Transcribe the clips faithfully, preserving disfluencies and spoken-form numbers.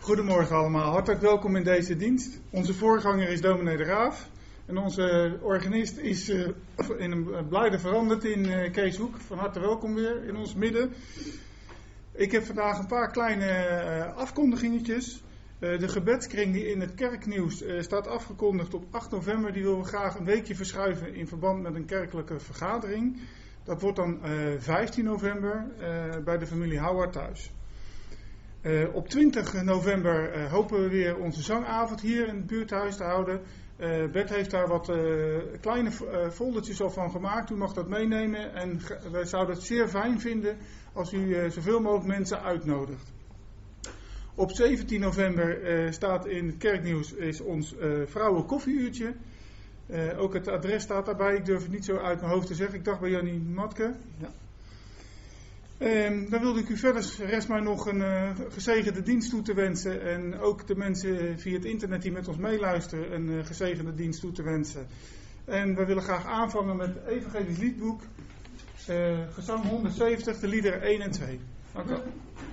Goedemorgen allemaal, hartelijk welkom in deze dienst. Onze voorganger is dominee de Raaf en onze organist is uh, in een blijde veranderd in uh, Kees Hoek. Van harte welkom weer in ons midden. Ik heb vandaag een paar kleine uh, afkondigingetjes. Uh, de gebedskring die in het kerknieuws uh, staat afgekondigd op acht november, die willen we graag een weekje verschuiven in verband met een kerkelijke vergadering. Dat wordt dan uh, vijftien november uh, bij de familie Houwaard thuis. Uh, op twintig november uh, hopen we weer onze zangavond hier in het buurthuis te houden. Uh, Bert heeft daar wat uh, kleine uh, foldertjes al van gemaakt. U mag dat meenemen en ge- wij zouden het zeer fijn vinden als u uh, zoveel mogelijk mensen uitnodigt. Op zeventien november uh, staat in het kerknieuws is ons uh, vrouwen koffieuurtje. Uh, ook het adres staat daarbij. Ik durf het niet zo uit mijn hoofd te zeggen. Ik dacht bij Jannie Matke. Ja. Um, dan wilde ik u verder rest maar nog een uh, gezegende dienst toe te wensen. En ook de mensen via het internet die met ons meeluisteren een uh, gezegende dienst toe te wensen. En we willen graag aanvangen met het Evangelisch Liedboek. Uh, gezang honderdzeventig, de liederen één en twee. Dank u wel.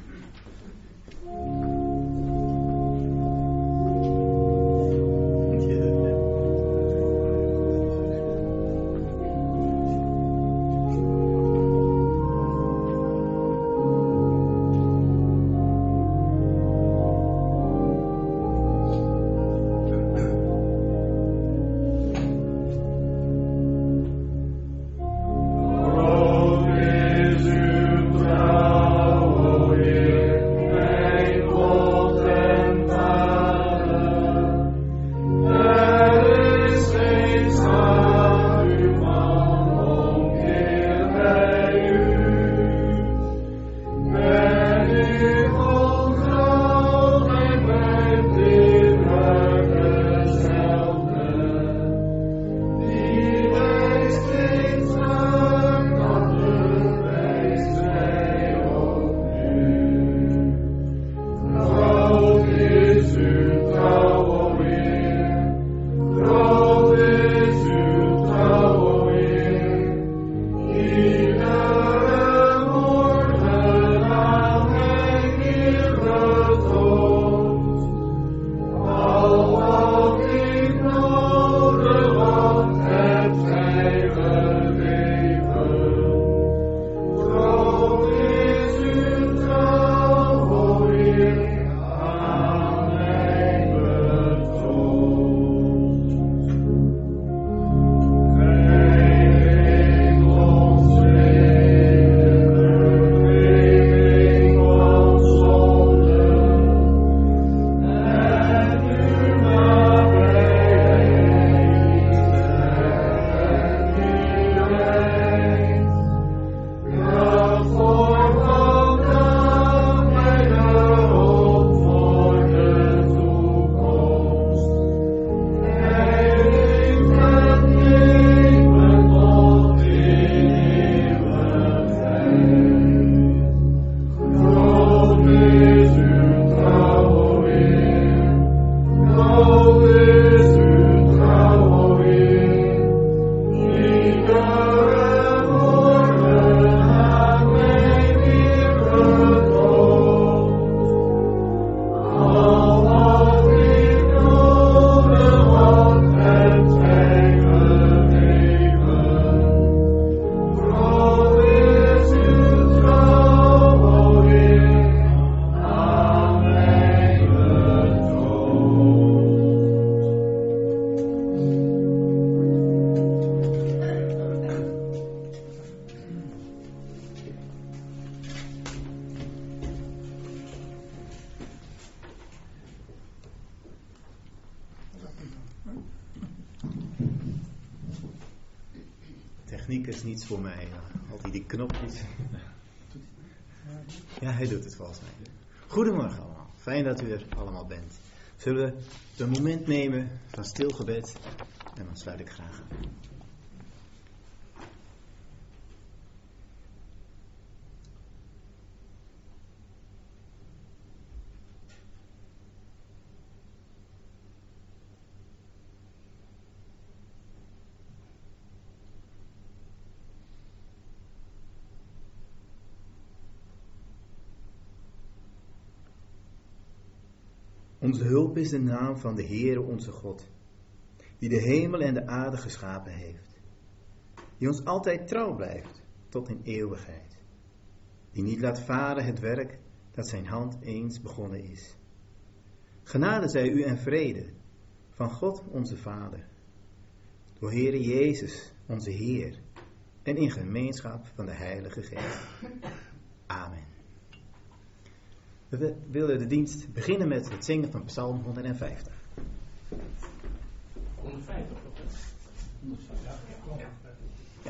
Techniek is niets voor mij. Altijd die knopjes. Ja, hij doet het volgens mij. Goedemorgen allemaal. Fijn dat u er allemaal bent. Zullen we een moment nemen van stil gebed en dan sluit ik graag aan. Onze hulp is de naam van de Heere onze God, die de hemel en de aarde geschapen heeft, die ons altijd trouw blijft tot in eeuwigheid, die niet laat varen het werk dat zijn hand eens begonnen is. Genade zij u en vrede van God onze Vader, door Heere Jezus onze Heer en in gemeenschap van de Heilige Geest. Amen. We willen de dienst beginnen met het zingen van Psalm honderdvijftig. honderdvijftig, toch? honderdvijftig, ja, klopt. Ja.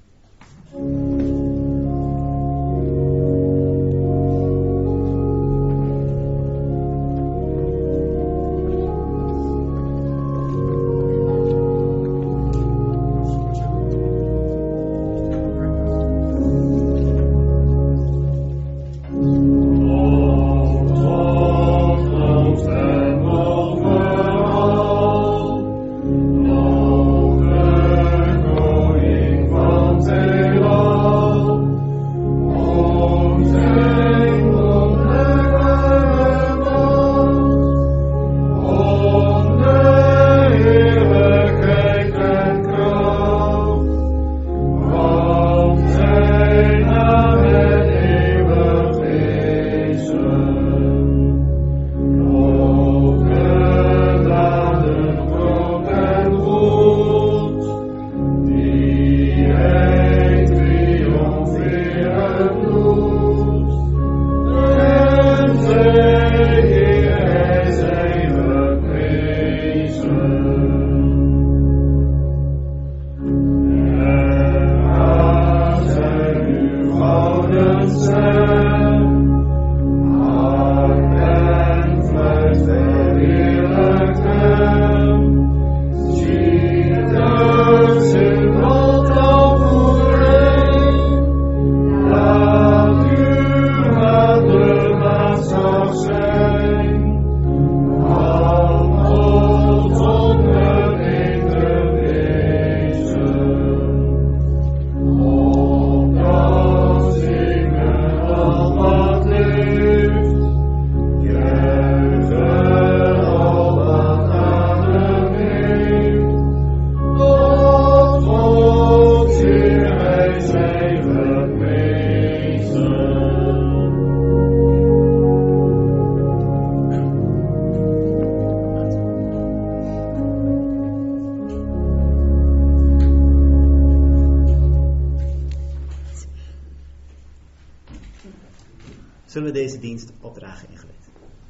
Zullen we deze dienst opdragen in gebed?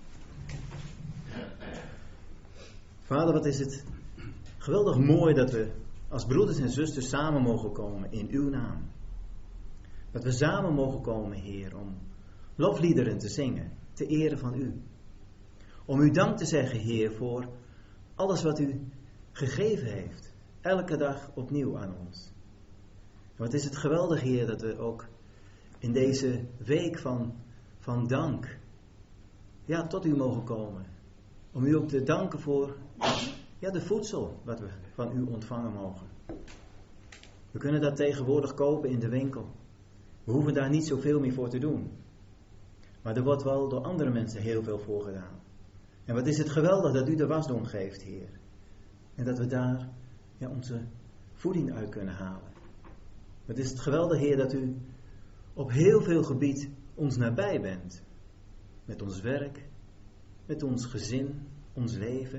Vader, wat is het geweldig mooi dat we als broeders en zusters samen mogen komen in uw naam. Dat we samen mogen komen, Heer, om lofliederen te zingen, te ere van u. Om u dank te zeggen, Heer, voor alles wat u gegeven heeft. Elke dag opnieuw aan ons. En wat is het geweldig, Heer, dat we ook in deze week van, van dank, ja, tot u mogen komen. Om u ook te danken voor, ja, de voedsel wat we van u ontvangen mogen. We kunnen dat tegenwoordig kopen in de winkel. We hoeven daar niet zoveel meer voor te doen. Maar er wordt wel door andere mensen heel veel voor gedaan. En wat is het geweldig dat u de wasdom geeft, Heer. En dat we daar, ja, onze voeding uit kunnen halen. Wat is het geweldig, Heer, dat u op heel veel gebied ons nabij bent. Met ons werk, met ons gezin, ons leven.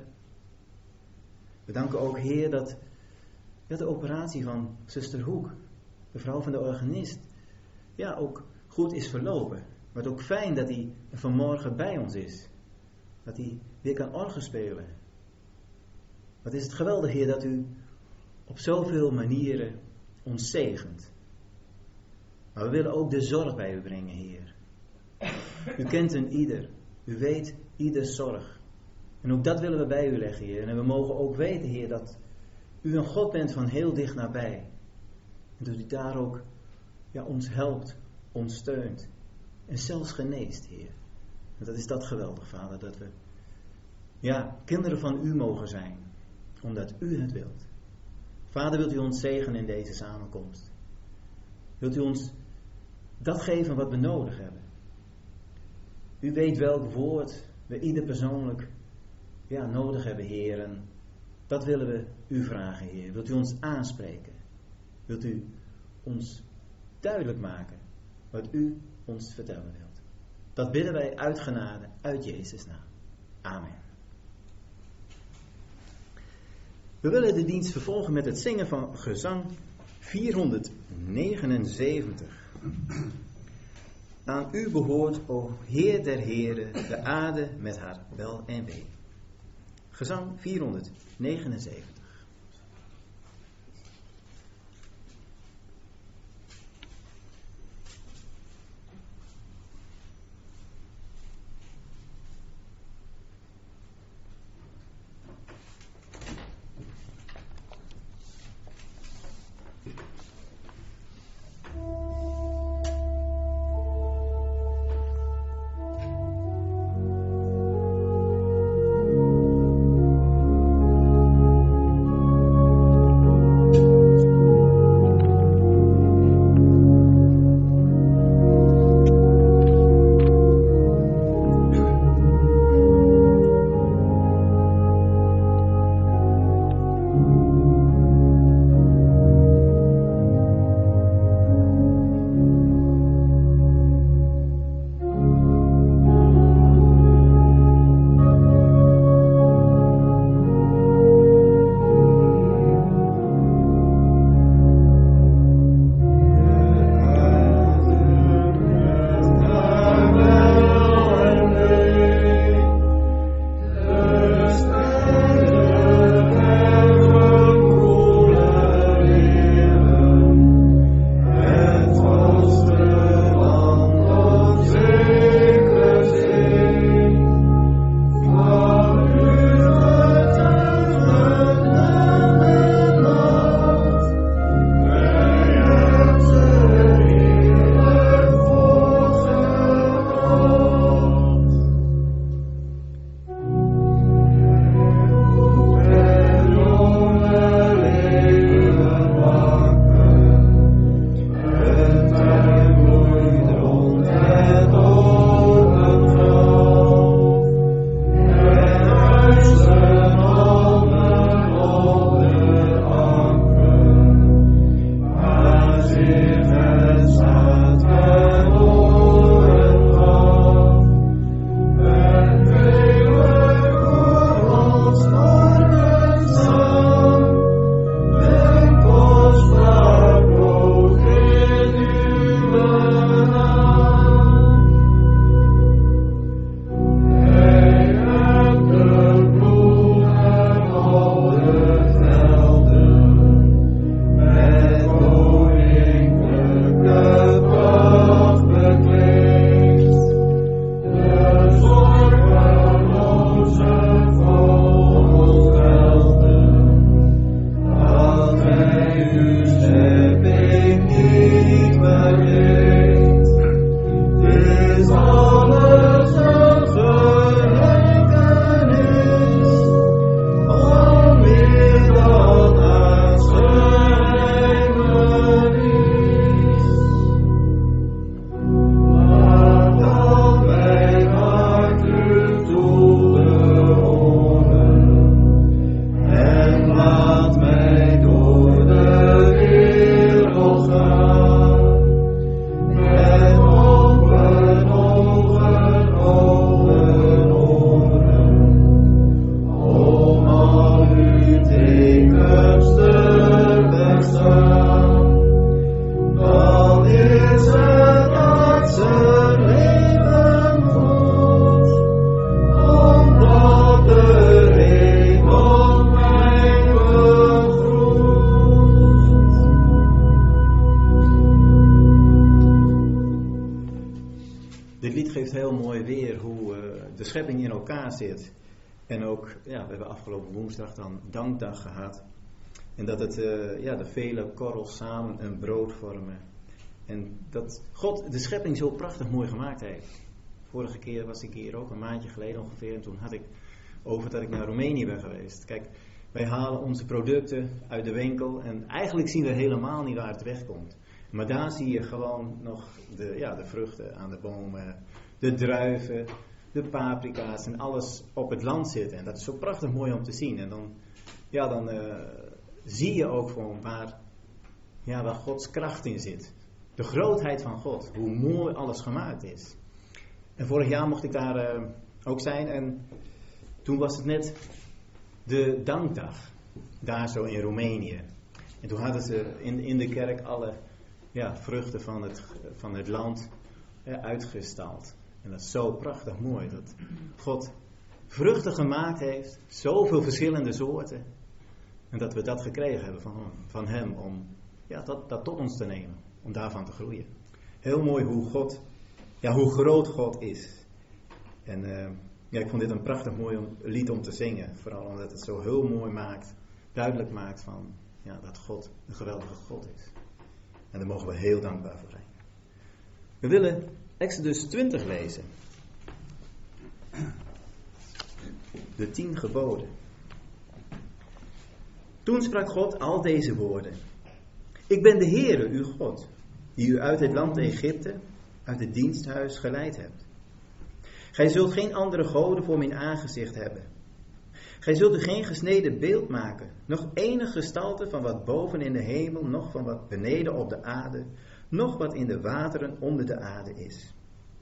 We danken ook, Heer, dat, dat de operatie van zuster Hoek, de vrouw van de organist, ja, ook goed is verlopen. Maar ook fijn dat hij vanmorgen bij ons is. Dat hij weer kan orgel spelen. Wat is het geweldig, Heer, dat u op zoveel manieren ons zegent. Maar we willen ook de zorg bij u brengen, Heer. U kent een ieder. U weet ieders zorg. En ook dat willen we bij u leggen, Heer. En we mogen ook weten, Heer, dat u een God bent van heel dicht nabij. En dat u daar ook, ja, ons helpt, ons steunt. En zelfs geneest, Heer. En dat is dat geweldig, Vader, dat we, ja, kinderen van u mogen zijn. Omdat u het wilt. Vader, wilt u ons zegenen in deze samenkomst? Wilt u ons dat geven wat we nodig hebben? U weet welk woord we ieder persoonlijk ja, nodig hebben, Heer. En dat willen we u vragen, Heer. Wilt u ons aanspreken? Wilt u ons duidelijk maken wat u ons vertellen wilt? Dat bidden wij uit genade, uit Jezus' naam. Amen. We willen de dienst vervolgen met het zingen van gezang vierhonderdnegenenzeventig. Aan u behoort, o Heer der Heren, de aarde met haar wel en wee. Gezang vierhonderdnegenenzeventig. schepping in elkaar zit. En ook, ja, we hebben afgelopen woensdag dan dankdag gehad. En dat het, uh, ja, de vele korrels samen een brood vormen. En dat God de schepping zo prachtig mooi gemaakt heeft. Vorige keer was ik hier ook, een maandje geleden ongeveer. En toen had ik over dat ik naar Roemenië ben geweest. Kijk, wij halen onze producten uit de winkel. En eigenlijk zien we helemaal niet waar het wegkomt. Maar daar zie je gewoon nog de, ja, de vruchten aan de bomen. De druiven. de paprika's en alles op het land zitten. En dat is zo prachtig mooi om te zien. En dan, ja, dan uh, zie je ook gewoon waar, ja, waar Gods kracht in zit. De grootheid van God, hoe mooi alles gemaakt is. En vorig jaar mocht ik daar uh, ook zijn en toen was het net de dankdag, daar zo in Roemenië. En toen hadden ze in, in de kerk alle ja, vruchten van het, van het land ja, uitgestald. En dat is zo prachtig mooi, dat God vruchten gemaakt heeft, zoveel verschillende soorten. En dat we dat gekregen hebben van, van hem om ja, dat, dat tot ons te nemen, om daarvan te groeien. Heel mooi hoe God, ja, hoe groot God is. En uh, ja, ik vond dit een prachtig mooi om, lied om te zingen. Vooral omdat het zo heel mooi maakt, duidelijk maakt van ja, dat God een geweldige God is. En daar mogen we heel dankbaar voor zijn. We willen Exodus twintig lezen. De tien geboden. Toen sprak God al deze woorden. Ik ben de Heere, uw God, die u uit het land Egypte, uit het diensthuis geleid hebt. Gij zult geen andere goden voor mijn aangezicht hebben. Gij zult u geen gesneden beeld maken, nog enige gestalte van wat boven in de hemel, nog van wat beneden op de aarde, nog wat in de wateren onder de aarde is.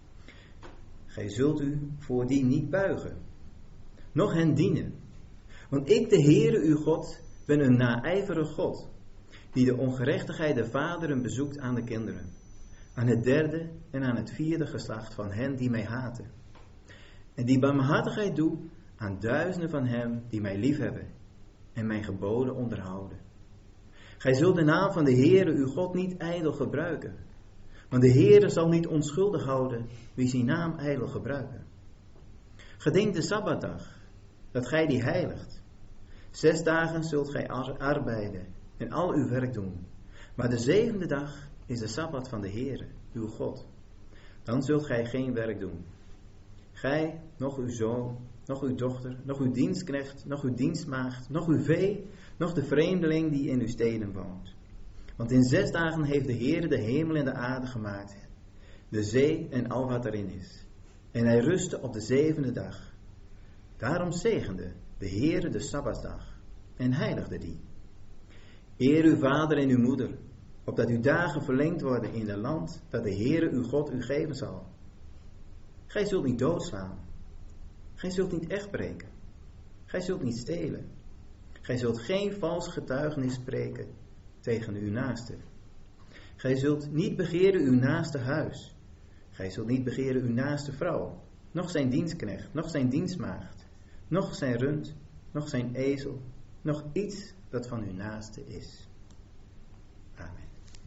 Gij zult u voor die niet buigen, noch hen dienen. Want ik, de Heere uw God, ben een naijverig God, die de ongerechtigheid der vaderen bezoekt aan de kinderen, aan het derde en aan het vierde geslacht van hen die mij haten. En die barmhartigheid doe aan duizenden van hen die mij liefhebben en mijn geboden onderhouden. Gij zult de naam van de Heere uw God niet ijdel gebruiken, want de Heere zal niet onschuldig houden wie zijn naam ijdel gebruiken. Gedenk de Sabbatdag, dat gij die heiligt. Zes dagen zult gij arbeiden en al uw werk doen, maar de zevende dag is de Sabbat van de Heere, uw God. Dan zult gij geen werk doen. Gij, nog uw zoon, nog uw dochter, nog uw dienstknecht, nog uw dienstmaagd, nog uw vee, nog de vreemdeling die in uw steden woont. Want in zes dagen heeft de Heere de hemel en de aarde gemaakt, de zee en al wat erin is. En hij rustte op de zevende dag. Daarom zegende de Heere de Sabbatsdag en heiligde die. Eer uw vader en uw moeder, opdat uw dagen verlengd worden in het land dat de Heere uw God u geven zal. Gij zult niet doodslaan. Gij zult niet echt breken. Gij zult niet stelen. Gij zult geen vals getuigenis spreken tegen uw naaste. Gij zult niet begeren uw naaste huis. Gij zult niet begeren uw naaste vrouw, noch zijn dienstknecht, noch zijn dienstmaagd, noch zijn rund, noch zijn ezel, noch iets dat van uw naaste is. Amen.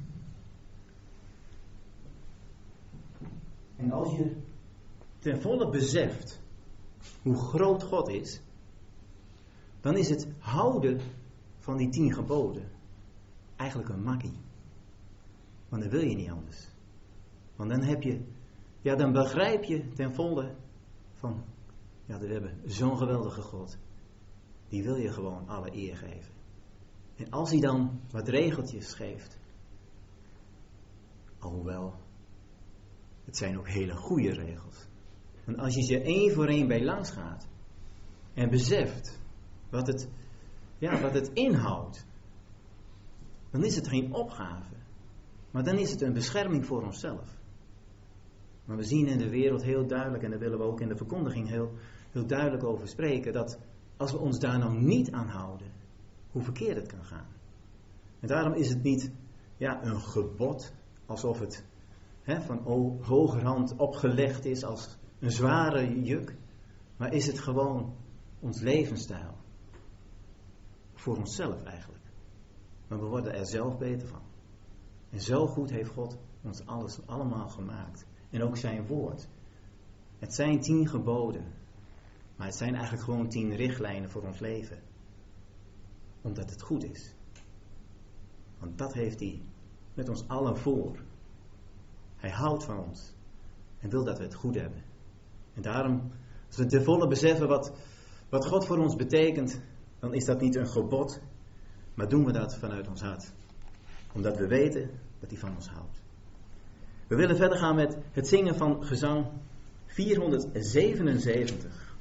En als je ten volle beseft hoe groot God is, dan is het houden van die tien geboden eigenlijk een makkie. Want dan wil je niet anders. Want dan heb je, ja, dan begrijp je ten volle van, ja, we hebben zo'n geweldige God. Die wil je gewoon alle eer geven. En als hij dan wat regeltjes geeft, alhoewel, het zijn ook hele goede regels. Want als je ze één voor één bij langs gaat en beseft wat het, ja, wat het inhoudt, dan is het geen opgave, maar dan is het een bescherming voor onszelf. Maar we zien in de wereld heel duidelijk, en daar willen we ook in de verkondiging heel, heel duidelijk over spreken, dat als we ons daar nou niet aan houden, hoe verkeerd het kan gaan. En daarom is het niet, ja, een gebod, alsof het hè, van hogerhand opgelegd is als een zware juk, maar is het gewoon ons levensstijl. Voor onszelf eigenlijk. Maar we worden er zelf beter van. En zo goed heeft God ons alles allemaal gemaakt. En ook zijn woord. Het zijn tien geboden. Maar het zijn eigenlijk gewoon tien richtlijnen voor ons leven. Omdat het goed is. Want dat heeft hij met ons allen voor. Hij houdt van ons. En wil dat we het goed hebben. En daarom, als we ten volle beseffen wat, wat God voor ons betekent, dan is dat niet een gebod, maar doen we dat vanuit ons hart. Omdat we weten dat hij van ons houdt. We willen verder gaan met het zingen van gezang vierhonderdzevenenzeventig.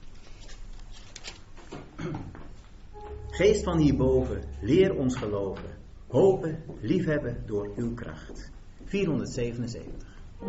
Geest van hierboven, leer ons geloven, hopen, liefhebben door uw kracht. vierhonderdzevenenzeventig.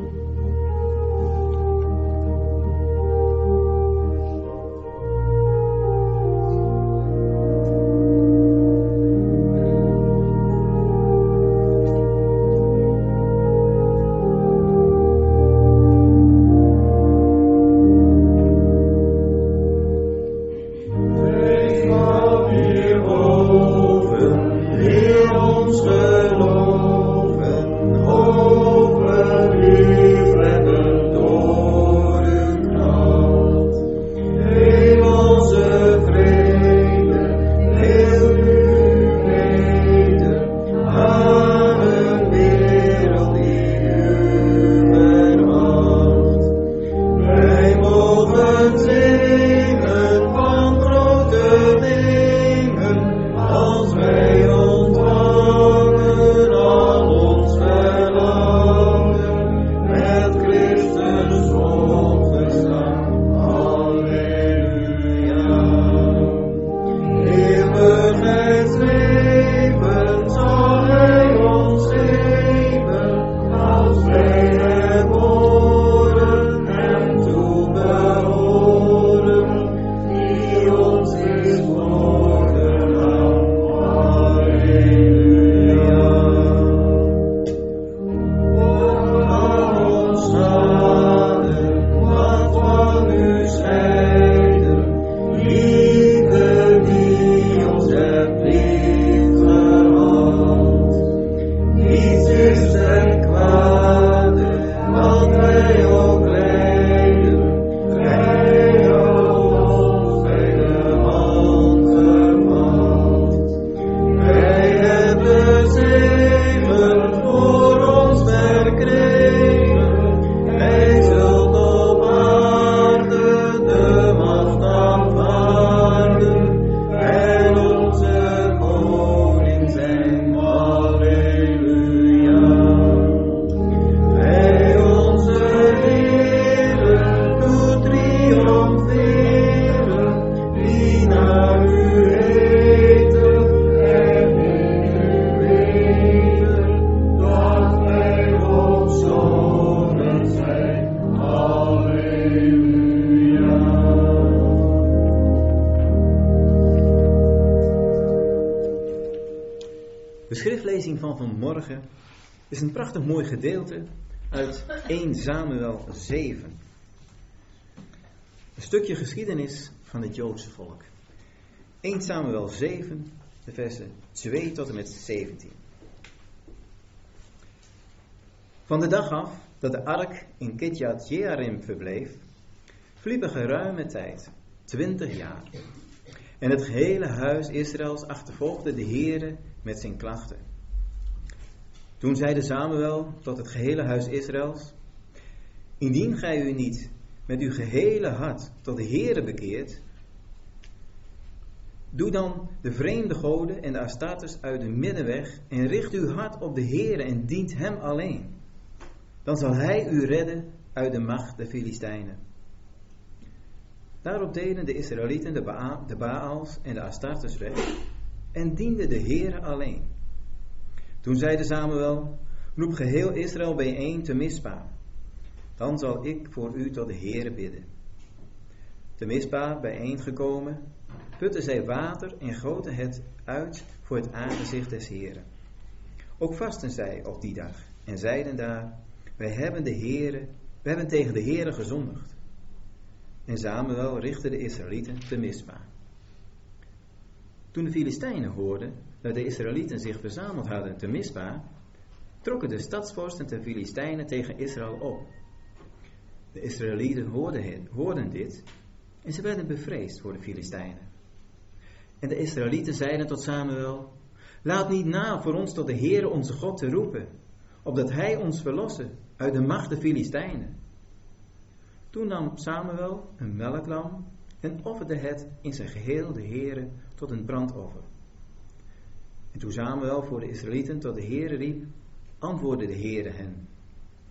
De schriftlezing van vanmorgen is een prachtig mooi gedeelte uit eerste Samuel zeven. Een stukje geschiedenis van het Joodse volk. eerste Samuel zeven, de versen twee tot en met zeventien. Van de dag af dat de ark in Kirjat Jearim verbleef, verliep een geruime tijd, twintig jaar. En het gehele huis Israëls achtervolgde de Heere met zijn klachten. Toen zeide Samuel tot het gehele huis Israëls: indien gij u niet met uw gehele hart tot de Heere bekeert, doe dan de vreemde goden en de Astartes uit de middenweg en richt uw hart op de Heere en dient hem alleen. Dan zal hij u redden uit de macht der Filistijnen. Daarop deden de Israëlieten de, Ba- de Baals en de Astartes weg en dienden de Heere alleen. Toen zeide Samuel: roep geheel Israël bijeen te Mispa. Dan zal ik voor u tot de Heere bidden. Te Mispa bijeengekomen, putten zij water en goten het uit voor het aangezicht des Heeren. Ook vasten zij op die dag en zeiden daar: wij hebben, de Heere, wij hebben tegen de Heere gezondigd. En Samuel richtte de Israëlieten te Mispa. Toen de Filistijnen hoorden dat de Israëlieten zich verzameld hadden te Mispa, trokken de stadsvorsten der Filistijnen tegen Israël op. De Israëlieten hoorden, het, hoorden dit en ze werden bevreesd voor de Filistijnen. En de Israëlieten zeiden tot Samuel: laat niet na voor ons tot de Heere onze God te roepen, opdat hij ons verlosse uit de macht der Filistijnen. Toen nam Samuel een melklam en offerde het in zijn geheel de Heere tot een brandoffer. En toen Samuel voor de Israëlieten tot de Heere riep, antwoordde de Heere hen: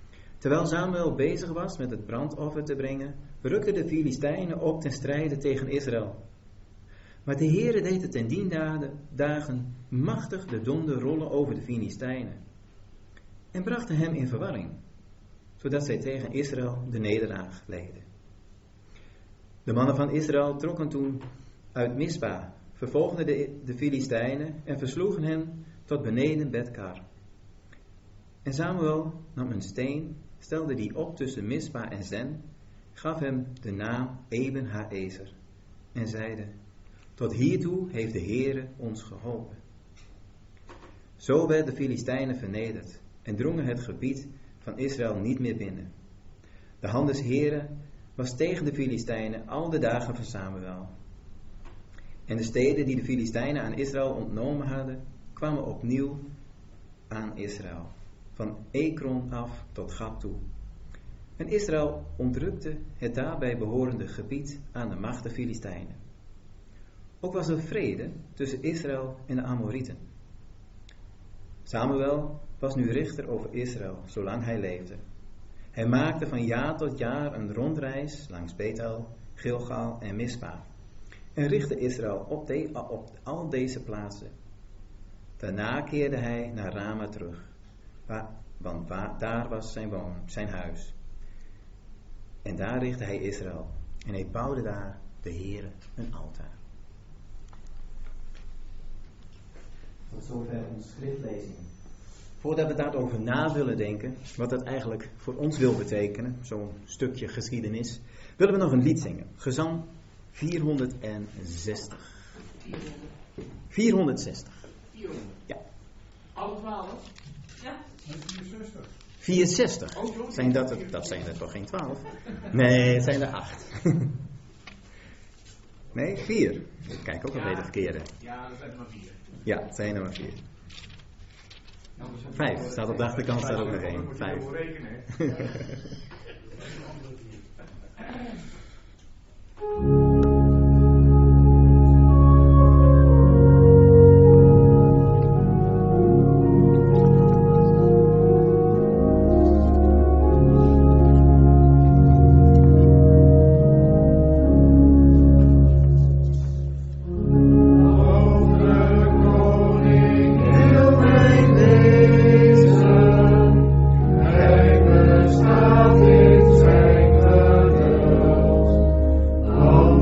Terwijl Samuel bezig was met het brandoffer te brengen, rukten de Filistijnen op ten strijde tegen Israël. Maar de Heere deed het ten dien dagen machtig de donder rollen over de Filistijnen en brachten hem in verwarring, zodat zij tegen Israël de nederlaag leden. De mannen van Israël trokken toen uit Mispa, vervolgden de, de Filistijnen en versloegen hen tot beneden Betkar. En Samuel nam een steen, stelde die op tussen Mispa en Zen, gaf hem de naam Eben Ha-ezer en zeide: tot hiertoe heeft de Heere ons geholpen. Zo werden de Filistijnen vernederd en drongen het gebied van Israël niet meer binnen. De hand des Heere was tegen de Filistijnen al de dagen van Samuel. En de steden die de Filistijnen aan Israël ontnomen hadden, kwamen opnieuw aan Israël, van Ekron af tot Gat toe. En Israël ontrukte het daarbij behorende gebied aan de macht der Filistijnen. Ook was er vrede tussen Israël en de Amorieten. Samuel was nu richter over Israël, zolang hij leefde. Hij maakte van jaar tot jaar een rondreis langs Bethel, Gilgal en Mispa. En richtte Israël op, de, op al deze plaatsen. Daarna keerde hij naar Rama terug, waar, want waar, daar was zijn woon, zijn huis. En daar richtte hij Israël. En hij bouwde daar de Heere een altaar. Tot zover onze schriftlezing. Voordat we daarover na willen denken, wat dat eigenlijk voor ons wil betekenen, zo'n stukje geschiedenis, willen we nog een lied zingen. Gezang vierhonderdzestig. vierhonderdzestig. vierhonderd. Ja. Alle twaalf? Ja. vierenzestig. vierenzestig. Oh, zo. Zijn dat, er, dat zijn er toch geen twaalf? Nee, het zijn er acht. Nee, vier. Ik kijk ook een beetje verkeerde. Ja, dat zijn er maar vier. Ja, het zijn er maar vier. Vijf. Staat op de achterkant, staat ook nog één. Vijf. Oh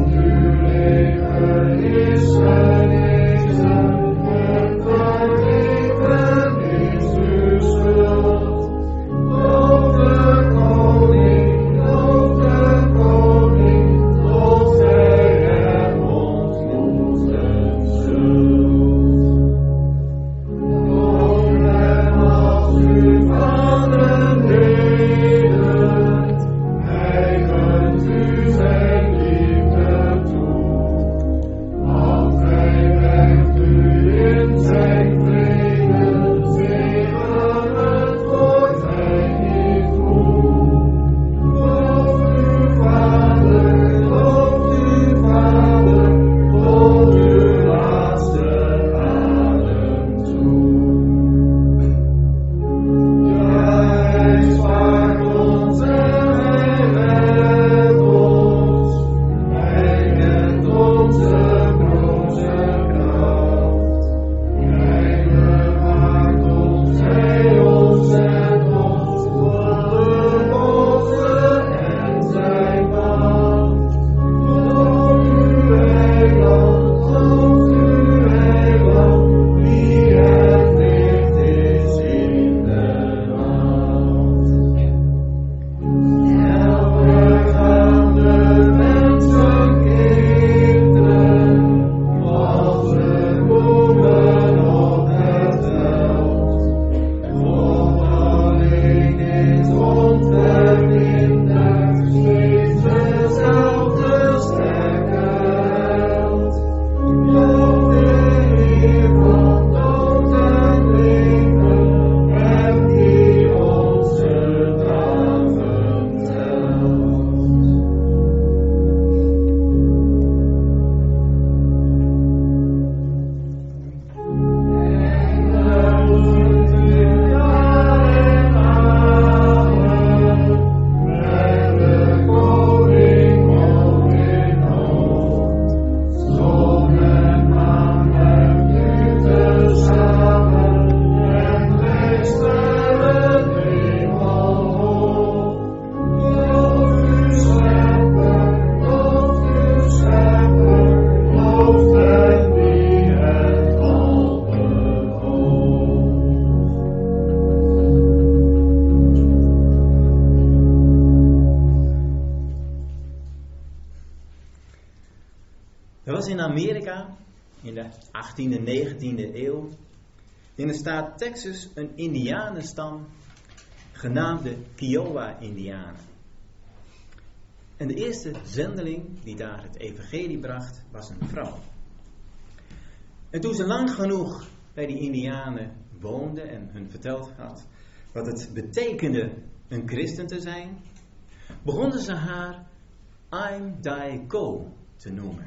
Er was in Amerika in de achttiende, negentiende eeuw in de staat Texas een indianenstam genaamd de Kiowa-Indianen. En de eerste zendeling die daar het evangelie bracht was een vrouw. En toen ze lang genoeg bij die Indianen woonde en hun verteld had wat het betekende een christen te zijn, begonnen ze haar I'm thy go te noemen.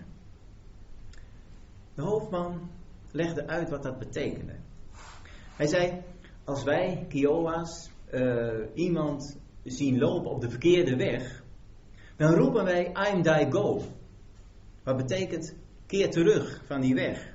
De hoofdman legde uit wat dat betekende. Hij zei, als wij Kiowa's uh, iemand zien lopen op de verkeerde weg, dan roepen wij I'm thy go. Wat betekent keer terug van die weg.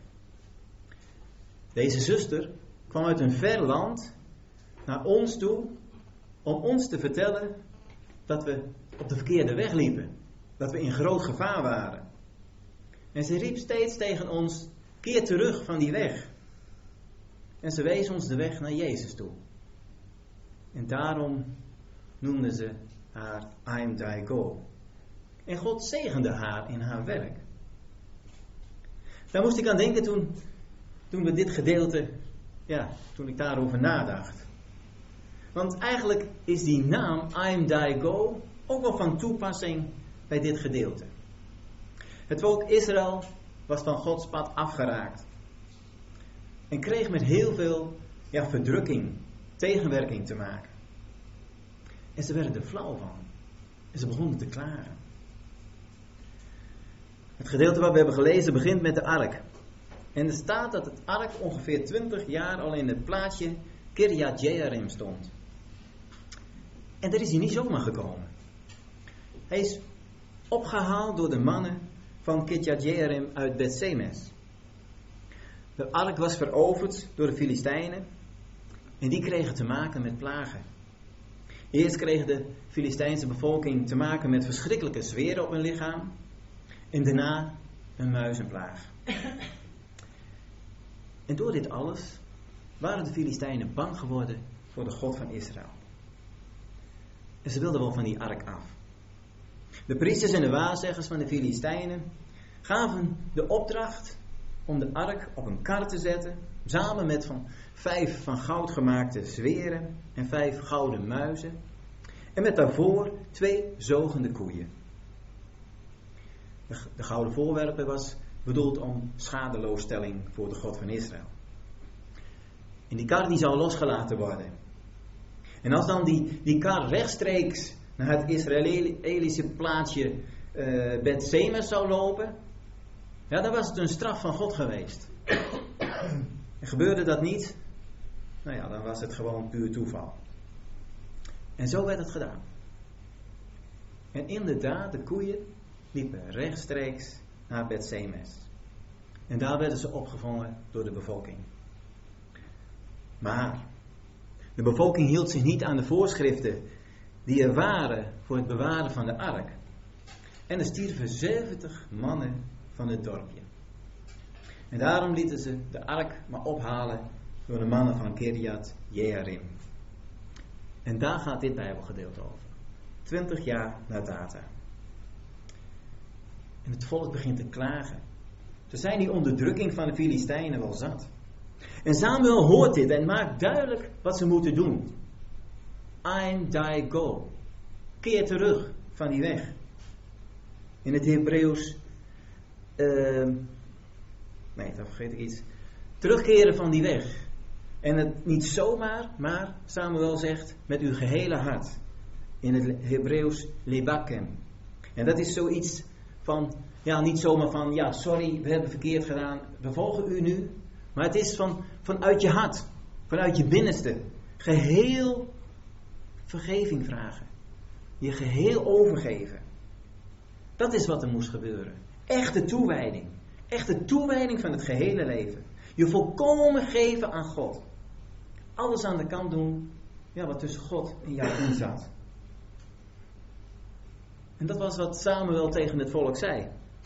Deze zuster kwam uit een ver land naar ons toe om ons te vertellen dat we op de verkeerde weg liepen. Dat we in groot gevaar waren. En ze riep steeds tegen ons, keer terug van die weg. En ze wees ons de weg naar Jezus toe. En daarom noemden ze haar I'm thy go. En God zegende haar in haar werk. Daar moest ik aan denken toen, toen we dit gedeelte, ja, toen ik daarover nadacht. Want eigenlijk is die naam I'm thy go ook wel van toepassing bij dit gedeelte. Het volk Israël was van Gods pad afgeraakt. En kreeg met heel veel ja, verdrukking, tegenwerking te maken. En ze werden er flauw van. En ze begonnen te klagen. Het gedeelte wat we hebben gelezen begint met de ark. En er staat dat het ark ongeveer twintig jaar al in het plaatsje Kirjat Jearim stond. En daar is hij niet zomaar gekomen. Hij is opgehaald door de mannen van Kirjat Jearim uit Bet-Semes. De ark was veroverd door de Filistijnen en die kregen te maken met plagen. Eerst kreeg de Filistijnse bevolking te maken met verschrikkelijke zweren op hun lichaam en daarna een muizenplaag. En door dit alles waren de Filistijnen bang geworden voor de God van Israël. En ze wilden wel van die ark af. De priesters en de waarzeggers van de Filistijnen gaven de opdracht om de ark op een kar te zetten, samen met van vijf van goud gemaakte zweren en vijf gouden muizen, en met daarvoor twee zogende koeien. De, de gouden voorwerpen was bedoeld om schadeloosstelling voor de God van Israël. En die kar die zou losgelaten worden. En als dan die, die kar rechtstreeks naar het Israëlische plaatsje uh, Bet-Semes zou lopen, ja, dan was het een straf van God geweest. En gebeurde dat niet, nou ja, dan was het gewoon puur toeval. En zo werd het gedaan. En inderdaad, de koeien liepen rechtstreeks naar Bet-Semes. En daar werden ze opgevangen door de bevolking. Maar de bevolking hield zich niet aan de voorschriften die er waren voor het bewaren van de ark. En er stierven zeventig mannen van het dorpje. En daarom lieten ze de ark maar ophalen door de mannen van Kirjat Jearim. En daar gaat dit Bijbelgedeelte over. Twintig jaar na data. En het volk begint te klagen. Ze zijn die onderdrukking van de Filistijnen wel zat. En Samuel hoort dit en maakt duidelijk wat ze moeten doen. I'm thy go. Keer terug van die weg. In het Hebreeuws, uh, nee, dan vergeet ik iets. Terugkeren van die weg. En het niet zomaar, maar Samuel zegt met uw gehele hart. In het Hebreeuws lebakem. En dat is zoiets van, ja, niet zomaar van, ja, sorry, we hebben verkeerd gedaan, we volgen u nu. Maar het is van, vanuit je hart, vanuit je binnenste. Geheel vergeving vragen. Je geheel overgeven. Dat is wat er moest gebeuren. Echte toewijding. Echte toewijding van het gehele leven. Je volkomen geven aan God. Alles aan de kant doen, ja, wat tussen God en jou in zat. En dat was wat Samuel tegen het volk zei.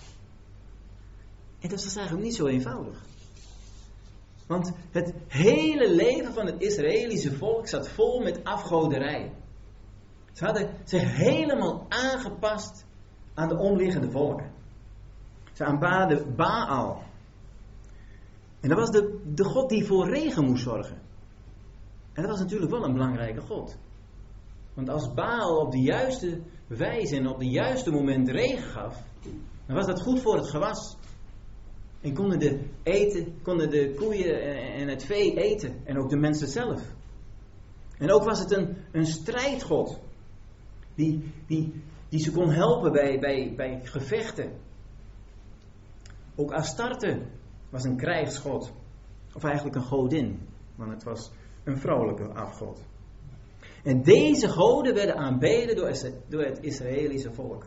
En dat was eigenlijk niet zo eenvoudig. Want het hele leven van het Israëlische volk zat vol met afgoderij. Ze hadden zich helemaal aangepast aan de omliggende volken. Ze aanbaden Baal. En dat was de, de God die voor regen moest zorgen. En dat was natuurlijk wel een belangrijke God. Want als Baal op de juiste wijze en op de juiste moment regen gaf, dan was dat goed voor het gewas. En konden de, eten, konden de koeien en het vee eten. En ook de mensen zelf. En ook was het een, een strijdgod. Die, die, die ze kon helpen bij, bij, bij gevechten. Ook Astarte was een krijgsgod. Of eigenlijk een godin. Want het was een vrouwelijke afgod. En deze goden werden aanbeden door, door het Israëlische volk.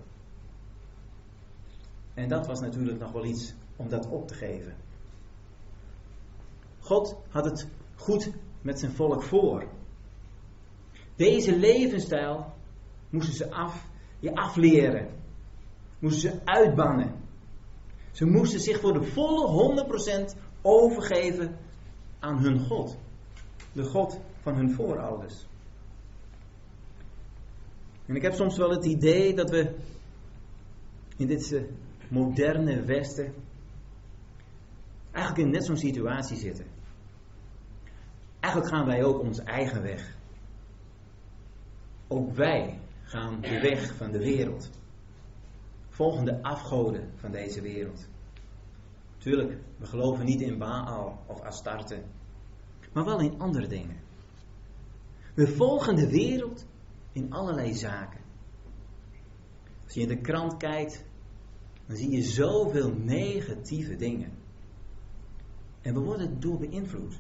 En dat was natuurlijk nog wel iets om dat op te geven. God had het goed met zijn volk voor. Deze levensstijl moesten ze af, ja, afleren. Moesten ze uitbannen. Ze moesten zich voor de volle honderd procent overgeven aan hun God. De God van hun voorouders. En ik heb soms wel het idee dat we in dit moderne Westen eigenlijk in net zo'n situatie zitten. Eigenlijk gaan wij ook onze eigen weg. Ook wij gaan de weg van de wereld. Volgen de afgoden van deze wereld. Tuurlijk, we geloven niet in Baal of Astarte. Maar wel in andere dingen. We volgen de wereld in allerlei zaken. Als je in de krant kijkt, dan zie je zoveel negatieve dingen. En we worden door beïnvloed.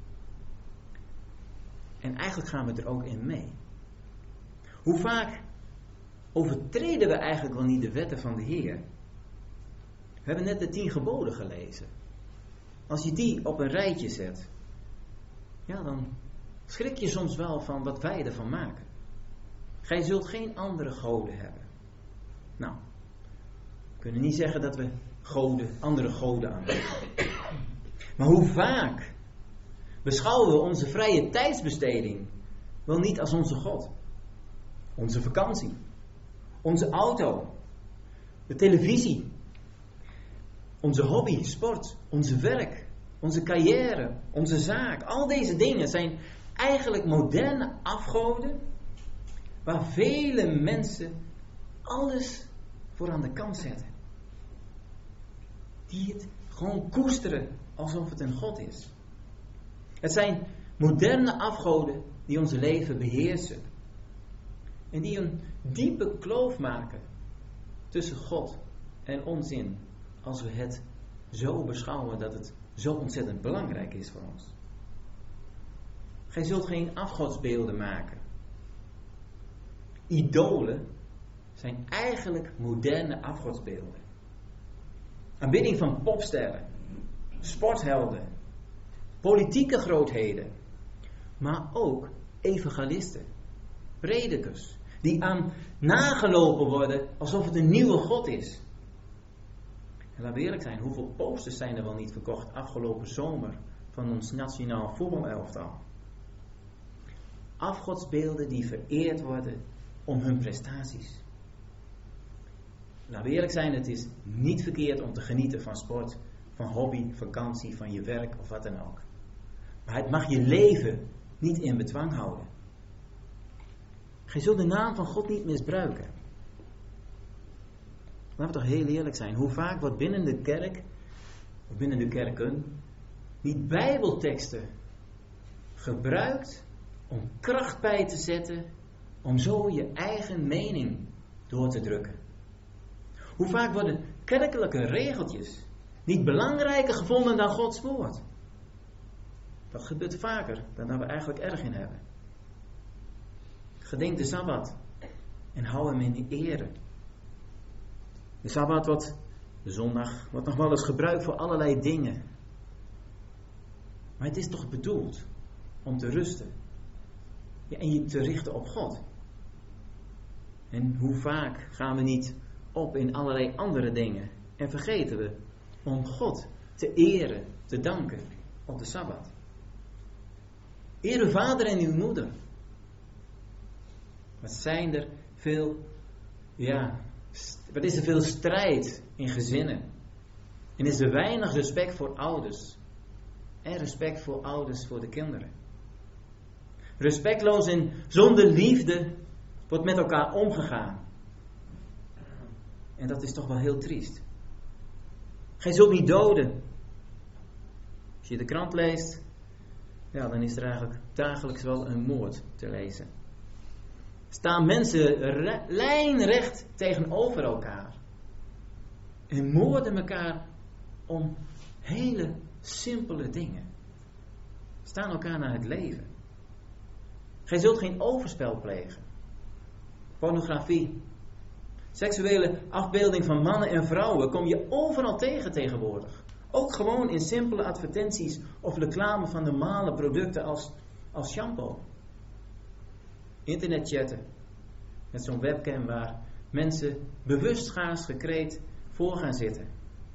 En eigenlijk gaan we er ook in mee. Hoe vaak overtreden we eigenlijk wel niet de wetten van de Heer? We hebben net de tien geboden gelezen. Als je die op een rijtje zet, ja, dan schrik je soms wel van wat wij ervan maken. Gij zult geen andere goden hebben. Nou, we kunnen niet zeggen dat we goden, andere goden aanbidden. Maar hoe vaak beschouwen we onze vrije tijdsbesteding wel niet als onze God? Onze vakantie, onze auto, de televisie, onze hobby, sport, onze werk, onze carrière, onze zaak. Al deze dingen zijn eigenlijk moderne afgoden waar vele mensen alles voor aan de kant zetten. Die het gewoon koesteren alsof het een God is. Het zijn moderne afgoden die ons leven beheersen. En die een diepe kloof maken tussen God en ons in. Als we het zo beschouwen dat het zo ontzettend belangrijk is voor ons. Gij zult geen afgodsbeelden maken. Idolen zijn eigenlijk moderne afgodsbeelden. Aanbidding van popsterren, sporthelden, politieke grootheden, maar ook evangelisten, predikers, die aan nagelopen worden alsof het een nieuwe God is. En laten we eerlijk zijn, hoeveel posters zijn er wel niet verkocht afgelopen zomer van ons nationaal voetbalelftal? Afgodsbeelden die vereerd worden om hun prestaties. Laten we eerlijk zijn, het is niet verkeerd om te genieten van sport, van hobby, vakantie, van je werk of wat dan ook. Maar het mag je leven niet in bedwang houden. Gij zult de naam van God niet misbruiken. Laten we toch heel eerlijk zijn. Hoe vaak wordt binnen de kerk, of binnen de kerken, niet bijbelteksten gebruikt om kracht bij te zetten, om zo je eigen mening door te drukken. Hoe vaak worden kerkelijke regeltjes niet belangrijker gevonden dan Gods woord. Dat gebeurt vaker dan dat we eigenlijk erg in hebben. Gedenk de Sabbat en hou hem in ere. De Sabbat wordt, de zondag, wordt nog wel eens gebruikt voor allerlei dingen. Maar het is toch bedoeld om te rusten. Ja, en je te richten op God. En hoe vaak gaan we niet op in allerlei andere dingen en vergeten we om God te eren, te danken op de Sabbat. Eer uw vader en uw moeder. Wat zijn er veel, ja, wat is er veel strijd in gezinnen. En is er weinig respect voor ouders. En respect voor ouders voor de kinderen. Respectloos en zonder liefde wordt met elkaar omgegaan. En dat is toch wel heel triest. Gij zult niet doden. Als je de krant leest, ja, dan is er eigenlijk dagelijks wel een moord te lezen. Staan mensen re- lijnrecht tegenover elkaar. En moorden elkaar om hele simpele dingen. Staan elkaar naar het leven. Gij zult geen overspel plegen. Pornografie. Seksuele afbeelding van mannen en vrouwen kom je overal tegen tegenwoordig. Ook gewoon in simpele advertenties of reclame van normale producten als, als shampoo. Internetchatten. Met zo'n webcam waar mensen bewust schaars gekleed voor gaan zitten.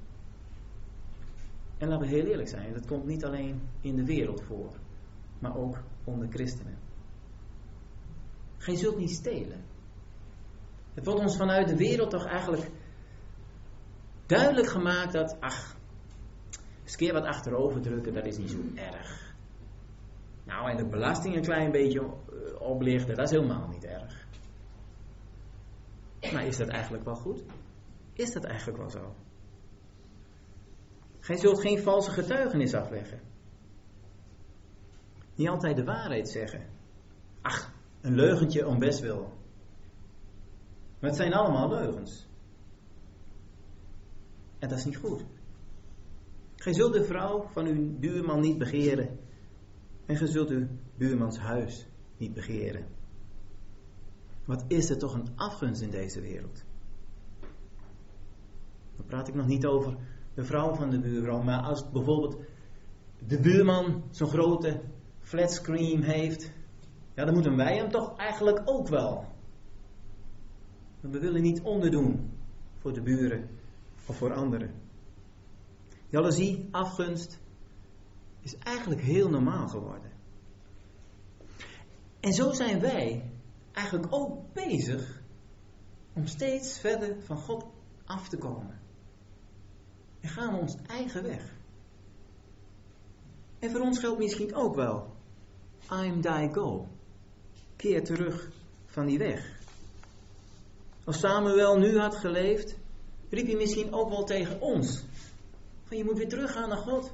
En laten we heel eerlijk zijn, dat komt niet alleen in de wereld voor, maar ook onder christenen. Gij zult niet stelen. Het wordt ons vanuit de wereld toch eigenlijk duidelijk gemaakt dat, ach, eens een keer wat achterover drukken, dat is niet zo erg. Nou, en de belasting een klein beetje oplichten, dat is helemaal niet erg. Maar is dat eigenlijk wel goed? Is dat eigenlijk wel zo? Gij zult geen valse getuigenis afleggen. Niet altijd de waarheid zeggen. Ach, een leugentje om bestwil. Maar het zijn allemaal leugens. En dat is niet goed. Gij zult de vrouw van uw buurman niet begeren. En gij zult uw buurmans huis niet begeren. Wat is er toch een afgunst in deze wereld? Dan praat ik nog niet over de vrouw van de buurvrouw. Maar als bijvoorbeeld de buurman zo'n grote flatscreen heeft. Ja, dan moeten wij hem toch eigenlijk ook wel. We willen niet onderdoen voor de buren of voor anderen. Jaloezie, afgunst is eigenlijk heel normaal geworden. En zo zijn wij eigenlijk ook bezig om steeds verder van God af te komen. En gaan we ons eigen weg. En voor ons geldt misschien ook wel, I'm thy go. Keer terug van die weg. Als Samuel nu had geleefd, riep hij misschien ook wel tegen ons. Van je moet weer teruggaan naar God.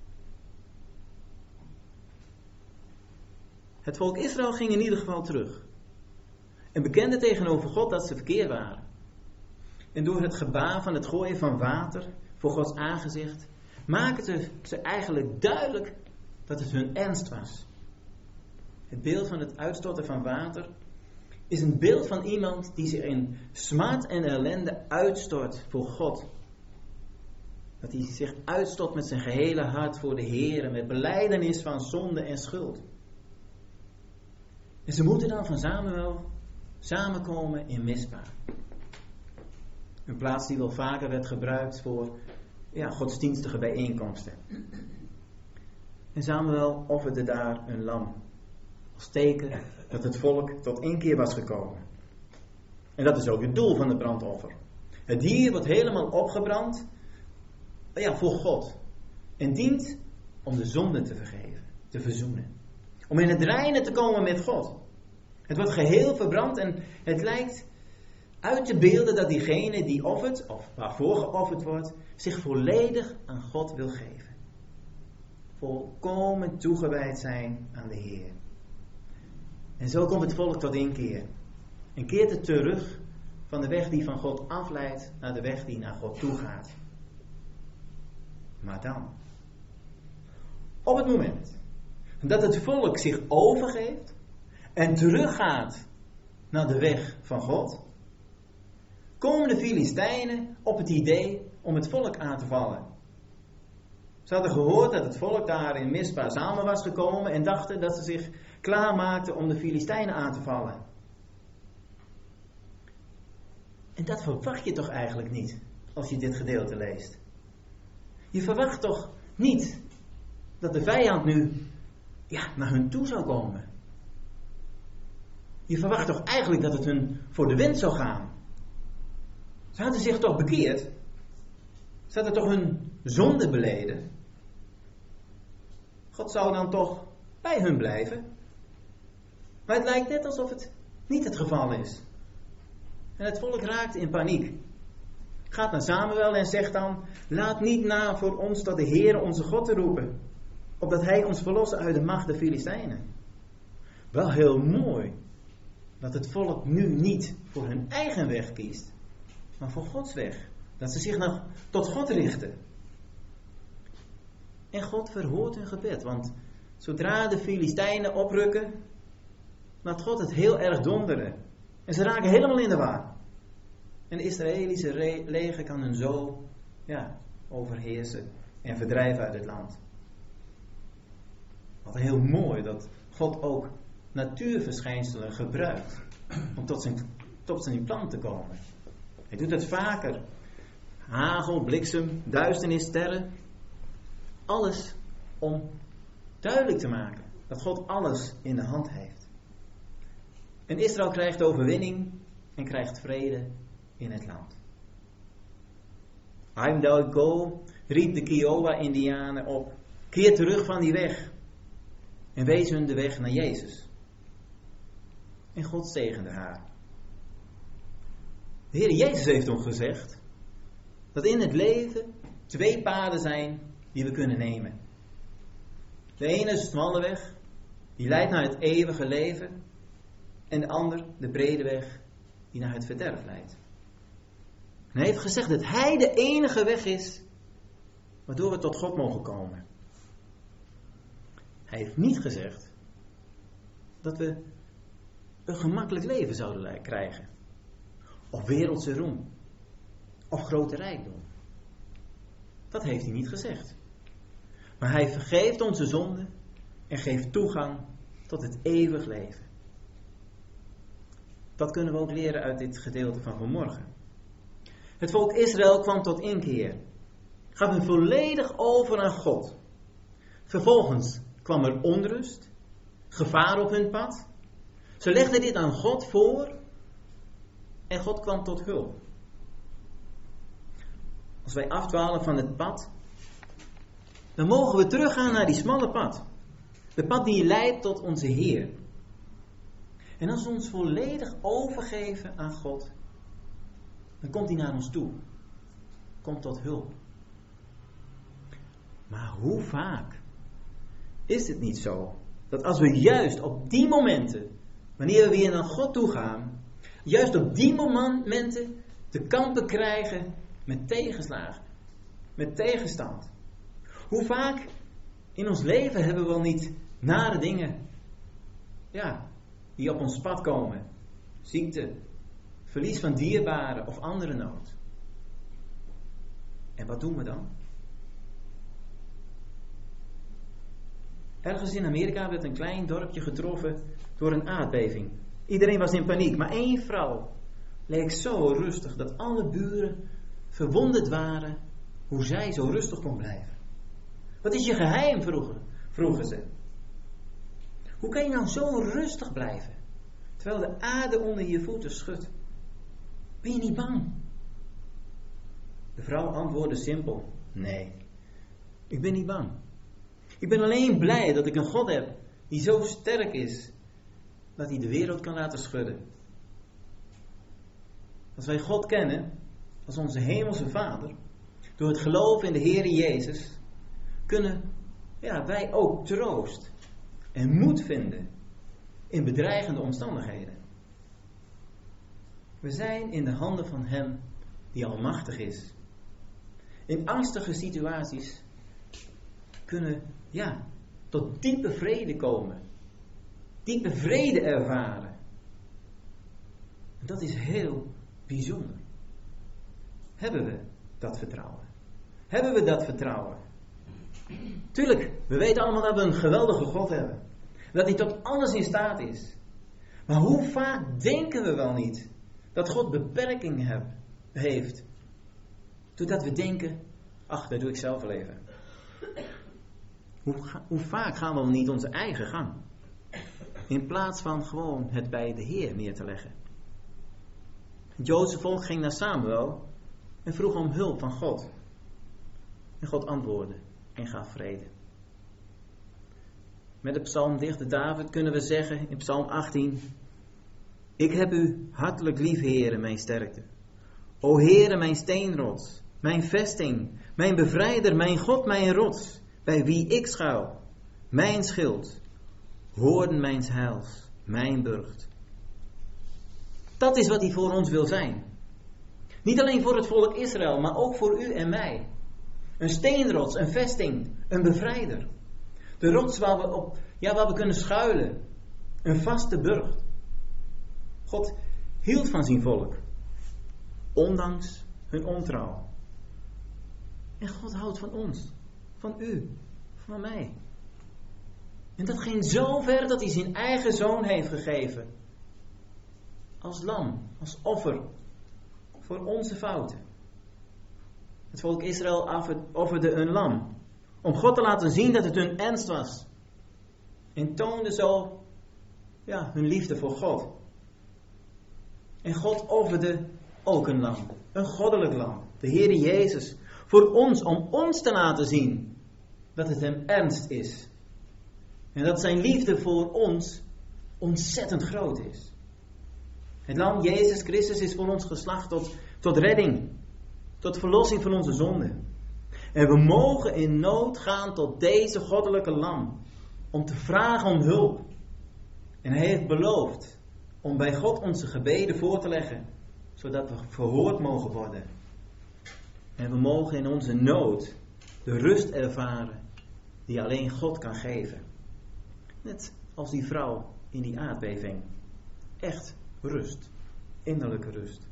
Het volk Israël ging in ieder geval terug. En bekende tegenover God dat ze verkeerd waren. En door het gebaar van het gooien van water voor Gods aangezicht, maakten ze eigenlijk duidelijk dat het hun ernst was. Het beeld van het uitstorten van water is een beeld van iemand die zich in smart en ellende uitstort voor God. Dat hij zich uitstort met zijn gehele hart voor de Heer, met belijdenis van zonde en schuld. En ze moeten dan van Samuel samenkomen in Mispa. Een plaats die wel vaker werd gebruikt voor ja, godsdienstige bijeenkomsten. En Samuel offerde daar een lam. Als teken dat het volk tot één keer was gekomen. En dat is ook het doel van het brandoffer. Het dier wordt helemaal opgebrand ja, voor God. En dient om de zonde te vergeven, te verzoenen. Om in het reine te komen met God. Het wordt geheel verbrand en het lijkt uit te beelden dat diegene die offert, of waarvoor geofferd wordt, zich volledig aan God wil geven. Volkomen toegewijd zijn aan de Heer. En zo komt het volk tot inkeer. En keert het terug van de weg die van God afleidt naar de weg die naar God toe gaat. Maar dan, op het moment dat het volk zich overgeeft en teruggaat naar de weg van God, komen de Filistijnen op het idee om het volk aan te vallen. Ze hadden gehoord dat het volk daar in Mispa samen was gekomen en dachten dat ze zich klaarmaakten om de Filistijnen aan te vallen. En dat verwacht je toch eigenlijk niet als je dit gedeelte leest. Je verwacht toch niet dat de vijand nu ja, naar hun toe zou komen. Je verwacht toch eigenlijk dat het hun voor de wind zou gaan. Ze hadden zich toch bekeerd. Ze hadden toch hun zonde beleden. God zou dan toch bij hun blijven. Maar het lijkt net alsof het niet het geval is. En het volk raakt in paniek. Gaat naar Samuel en zegt dan: laat niet na voor ons tot de Heere onze God te roepen, opdat hij ons verlost uit de macht der Filistijnen. Wel heel mooi dat het volk nu niet voor hun eigen weg kiest, maar voor Gods weg. Dat ze zich nog tot God richten. En God verhoort hun gebed, want zodra de Filistijnen oprukken, laat God het heel erg donderen. En ze raken helemaal in de war. En de Israëlische re- leger kan hen zo ja, overheersen en verdrijven uit het land. Wat heel mooi dat God ook natuurverschijnselen gebruikt om tot zijn, tot zijn plan te komen. Hij doet het vaker. Hagel, bliksem, duisternis, sterren. Alles om duidelijk te maken dat God alles in de hand heeft. En Israël krijgt overwinning en krijgt vrede in het land. Heimdall Go riep de Kiowa-Indianen op: keer terug van die weg en wees hun de weg naar Jezus. En God zegende haar. De Heer Jezus heeft ons gezegd dat in het leven twee paden zijn die we kunnen nemen. De ene is de smalle weg, die leidt naar het eeuwige leven, en de ander de brede weg die naar het verderf leidt. En hij heeft gezegd dat hij de enige weg is waardoor we tot God mogen komen. Hij heeft niet gezegd dat we een gemakkelijk leven zouden krijgen. Of wereldse roem. Of grote rijkdom. Dat heeft hij niet gezegd. Maar hij vergeeft onze zonden en geeft toegang tot het eeuwig leven. Dat kunnen we ook leren uit dit gedeelte van vanmorgen. Het volk Israël kwam tot inkeer. Gaf hem volledig over aan God. Vervolgens kwam er onrust, gevaar op hun pad. Ze legden dit aan God voor en God kwam tot hulp. Als wij afdwalen van het pad, dan mogen we teruggaan naar die smalle pad. De pad die leidt tot onze Heer. En als we ons volledig overgeven aan God, dan komt hij naar ons toe. Komt tot hulp. Maar hoe vaak is het niet zo dat als we juist op die momenten, wanneer we weer naar God toe gaan, juist op die momenten te kampen krijgen met tegenslagen, met tegenstand. Hoe vaak in ons leven hebben we wel niet nare dingen, ja, die op ons pad komen. Ziekte, verlies van dierbaren of andere nood. En wat doen we dan? Ergens in Amerika werd een klein dorpje getroffen door een aardbeving. Iedereen was in paniek, maar één vrouw leek zo rustig dat alle buren verwonderd waren hoe zij zo rustig kon blijven. Wat is je geheim, vroegen, vroegen ze. Hoe kan je nou zo rustig blijven, terwijl de aarde onder je voeten schudt? Ben je niet bang? De vrouw antwoordde simpel: nee, ik ben niet bang. Ik ben alleen blij dat ik een God heb die zo sterk is dat hij de wereld kan laten schudden. Als wij God kennen als onze hemelse Vader, door het geloof in de Heere Jezus, kunnen ja, wij ook troost en moed vinden in bedreigende omstandigheden. We zijn in de handen van Hem die almachtig is. In angstige situaties kunnen ja, tot diepe vrede komen. Diepe vrede ervaren. En dat is heel bijzonder. Hebben we dat vertrouwen? Hebben we dat vertrouwen? Tuurlijk, we weten allemaal dat we een geweldige God hebben. Dat hij tot alles in staat is. Maar hoe vaak denken we wel niet dat God beperkingen heb, heeft. Doordat we denken, ach, dat doe ik zelf wel even. Hoe, hoe vaak gaan we niet onze eigen gang? In plaats van gewoon het bij de Heer neer te leggen. Het Joodse volk ging naar Samuel en vroeg om hulp van God. En God antwoordde en gaf vrede. Met de psalmdichter David kunnen we zeggen in Psalm achttien: Ik heb u hartelijk lief, Heere, mijn sterkte. O Heere, mijn steenrots, mijn vesting, mijn bevrijder, mijn God, mijn rots, bij wie ik schuil, mijn schild, hoorden mijns heils, mijn burcht. Dat is wat hij voor ons wil zijn. Niet alleen voor het volk Israël, maar ook voor u en mij. Een steenrots, een vesting, een bevrijder. De rots waar we, op, ja, waar we kunnen schuilen. Een vaste burcht. God hield van zijn volk. Ondanks hun ontrouw. En God houdt van ons. Van u. Van mij. En dat ging zo ver dat hij zijn eigen zoon heeft gegeven. Als lam. Als offer. Voor onze fouten. Het volk Israël offerde een lam. Om God te laten zien dat het hun ernst was. En toonde zo ja, hun liefde voor God. En God offerde ook een lam. Een goddelijk lam. De Heere Jezus. Voor ons, om ons te laten zien dat het hem ernst is. En dat zijn liefde voor ons ontzettend groot is. Het lam Jezus Christus is voor ons geslacht tot, tot redding. Tot verlossing van onze zonden. En we mogen in nood gaan tot deze goddelijke lam. Om te vragen om hulp. En hij heeft beloofd om bij God onze gebeden voor te leggen. Zodat we verhoord mogen worden. En we mogen in onze nood de rust ervaren die alleen God kan geven. Net als die vrouw in die aardbeving. Echt rust. Innerlijke rust.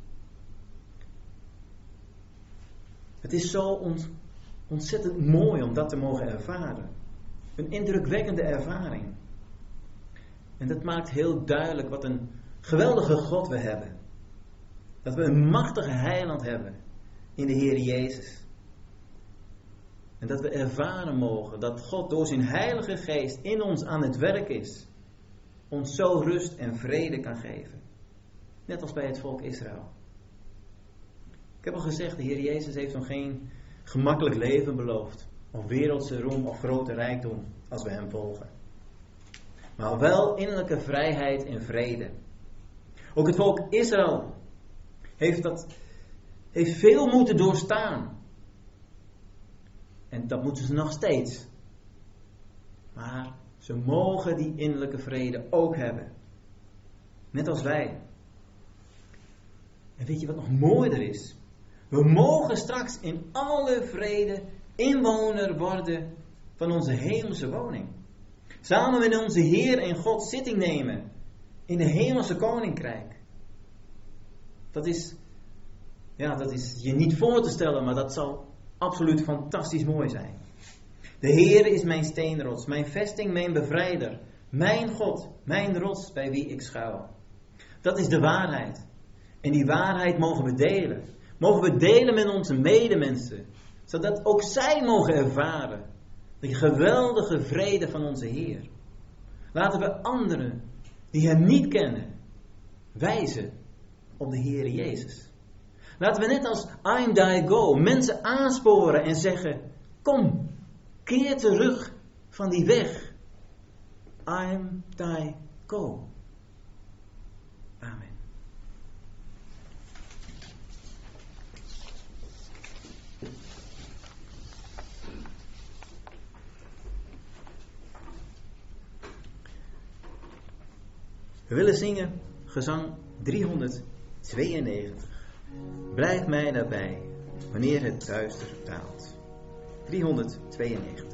Het is zo ont, ontzettend mooi om dat te mogen ervaren. Een indrukwekkende ervaring. En dat maakt heel duidelijk wat een geweldige God we hebben. Dat we een machtige heiland hebben in de Heer Jezus. En dat we ervaren mogen dat God door zijn Heilige Geest in ons aan het werk is. Ons zo rust en vrede kan geven. Net als bij het volk Israël. Ik heb al gezegd, de Heer Jezus heeft nog geen gemakkelijk leven beloofd. Of wereldse roem of grote rijkdom als we hem volgen. Maar wel innerlijke vrijheid en vrede. Ook het volk Israël heeft, dat, heeft veel moeten doorstaan. En dat moeten ze nog steeds. Maar ze mogen die innerlijke vrede ook hebben. Net als wij. En weet je wat nog mooier is? We mogen straks in alle vrede inwoner worden van onze hemelse woning. Samen met onze Heer en God zitting nemen in de hemelse koninkrijk. Dat is, ja, dat is je niet voor te stellen, maar dat zal absoluut fantastisch mooi zijn. De Heer is mijn steenrots, mijn vesting, mijn bevrijder. Mijn God, mijn rots bij wie ik schuil. Dat is de waarheid. En die waarheid mogen we delen. Mogen we delen met onze medemensen. Zodat ook zij mogen ervaren de geweldige vrede van onze Heer. Laten we anderen die hem niet kennen wijzen op de Heer Jezus. Laten we net als I'm thy go mensen aansporen en zeggen: kom, keer terug van die weg. I'm thy go. Amen. We willen zingen gezang driehonderdtweeënnegentig. Blijf mij nabij, wanneer het duister daalt. driehonderdtweeënnegentig.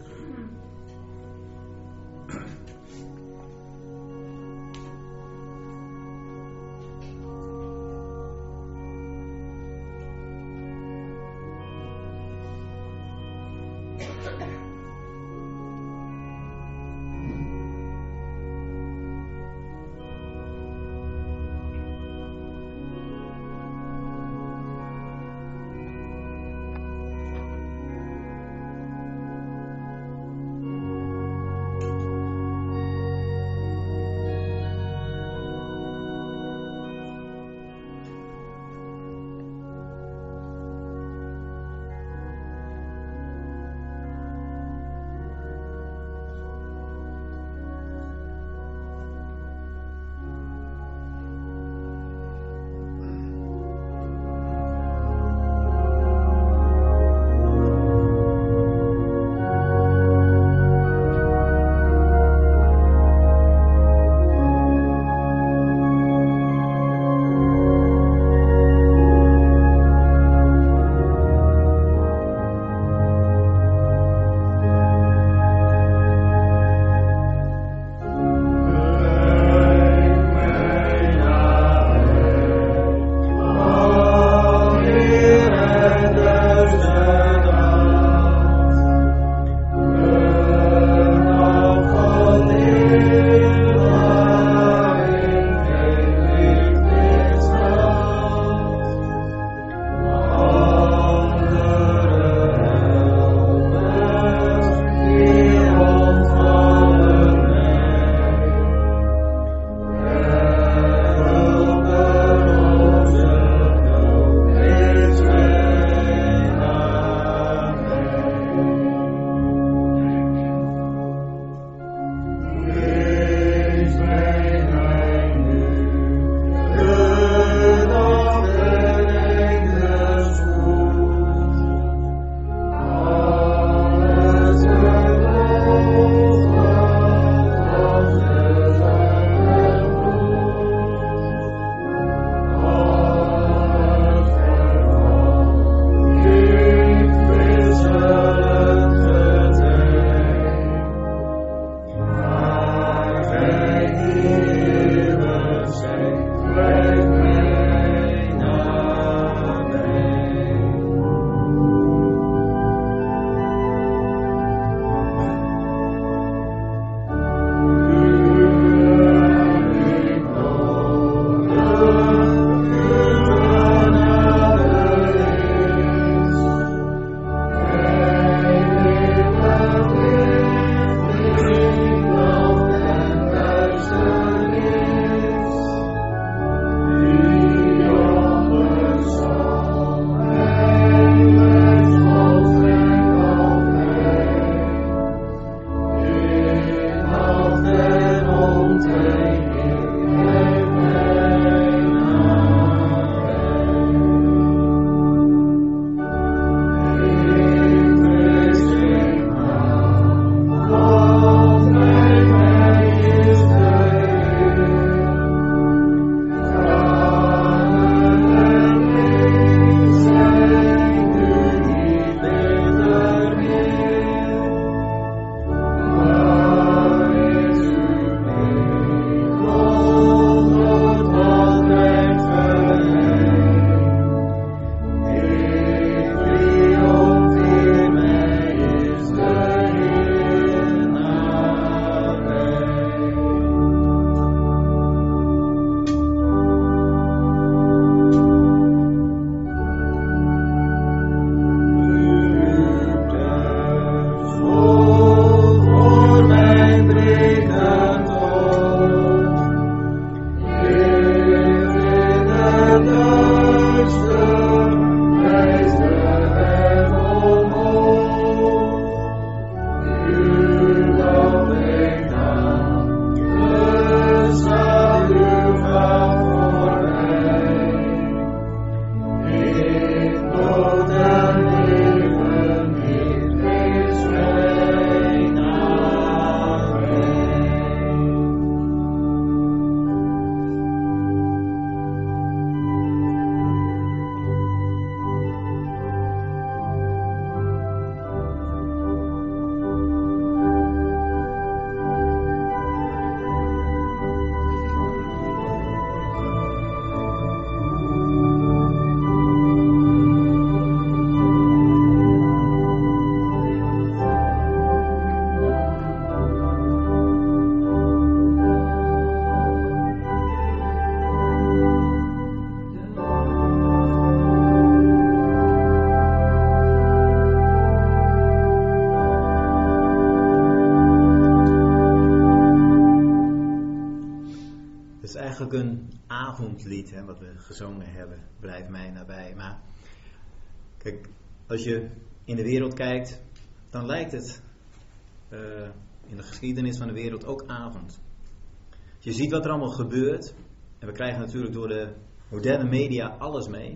eigenlijk een avondlied, hè, wat we gezongen hebben. Blijf mij nabij. Maar kijk, als je in de wereld kijkt, dan lijkt het uh, in de geschiedenis van de wereld ook avond. Je ziet wat er allemaal gebeurt. En we krijgen natuurlijk door de moderne media alles mee.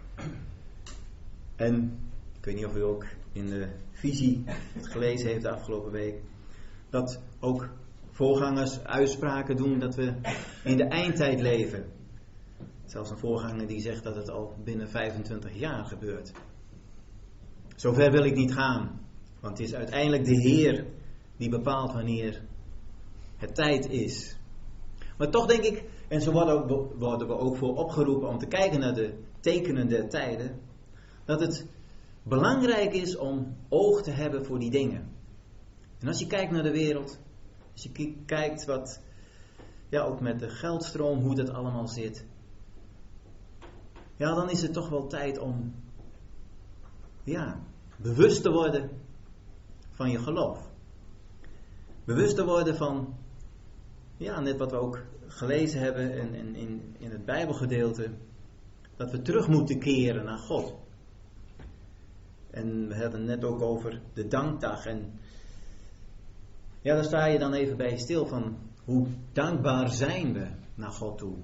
En ik weet niet of u ook in de visie het gelezen heeft de afgelopen week. Dat ook voorgangers uitspraken doen dat we in de eindtijd leven. Zelfs een voorganger die zegt dat het al binnen vijfentwintig jaar gebeurt. Zover wil ik niet gaan. Want het is uiteindelijk de Heer die bepaalt wanneer het tijd is. Maar toch denk ik, en zo worden, worden we ook voor opgeroepen om te kijken naar de tekenen der tijden, dat het belangrijk is om oog te hebben voor die dingen. En als je kijkt naar de wereld, als je kijkt wat, ja, ook met de geldstroom, hoe dat allemaal zit, ja, dan is het toch wel tijd om, ja, bewust te worden van je geloof. Bewust te worden van, ja, net wat we ook gelezen hebben in, in, in, in het Bijbelgedeelte, dat we terug moeten keren naar God. En we hadden het net ook over de dankdag. En ja, daar sta je dan even bij stil van hoe dankbaar zijn we naar God toe.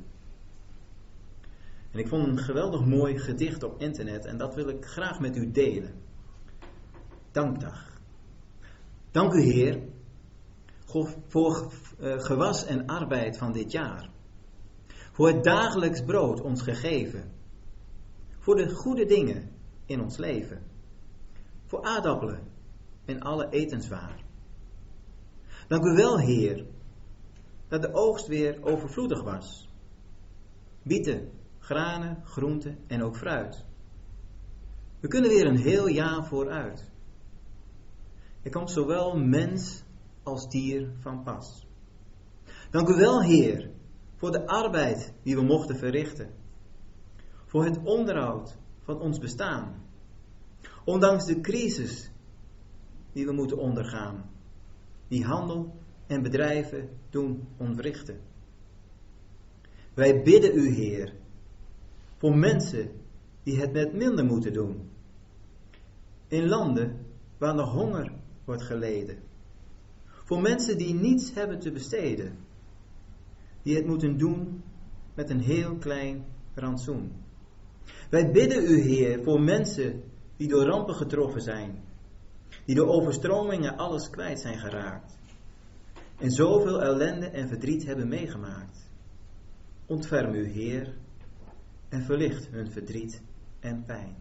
En ik vond een geweldig mooi gedicht op internet en dat wil ik graag met u delen. Dankdag. Dank u Heer voor gewas en arbeid van dit jaar. Voor het dagelijks brood ons gegeven. Voor de goede dingen in ons leven. Voor aardappelen en alle etenswaar. Dank u wel, Heer, dat de oogst weer overvloedig was. Bieten, granen, groenten en ook fruit. We kunnen weer een heel jaar vooruit. Er komt zowel mens als dier van pas. Dank u wel, Heer, voor de arbeid die we mochten verrichten. Voor het onderhoud van ons bestaan. Ondanks de crisis die we moeten ondergaan. Die handel en bedrijven doen ontwrichten. Wij bidden u, Heer, voor mensen die het met minder moeten doen. In landen waar nog honger wordt geleden. Voor mensen die niets hebben te besteden. Die het moeten doen met een heel klein rantsoen. Wij bidden u, Heer, voor mensen die door rampen getroffen zijn. Die door overstromingen alles kwijt zijn geraakt. En zoveel ellende en verdriet hebben meegemaakt. Ontferm u, Heer, en verlicht hun verdriet en pijn.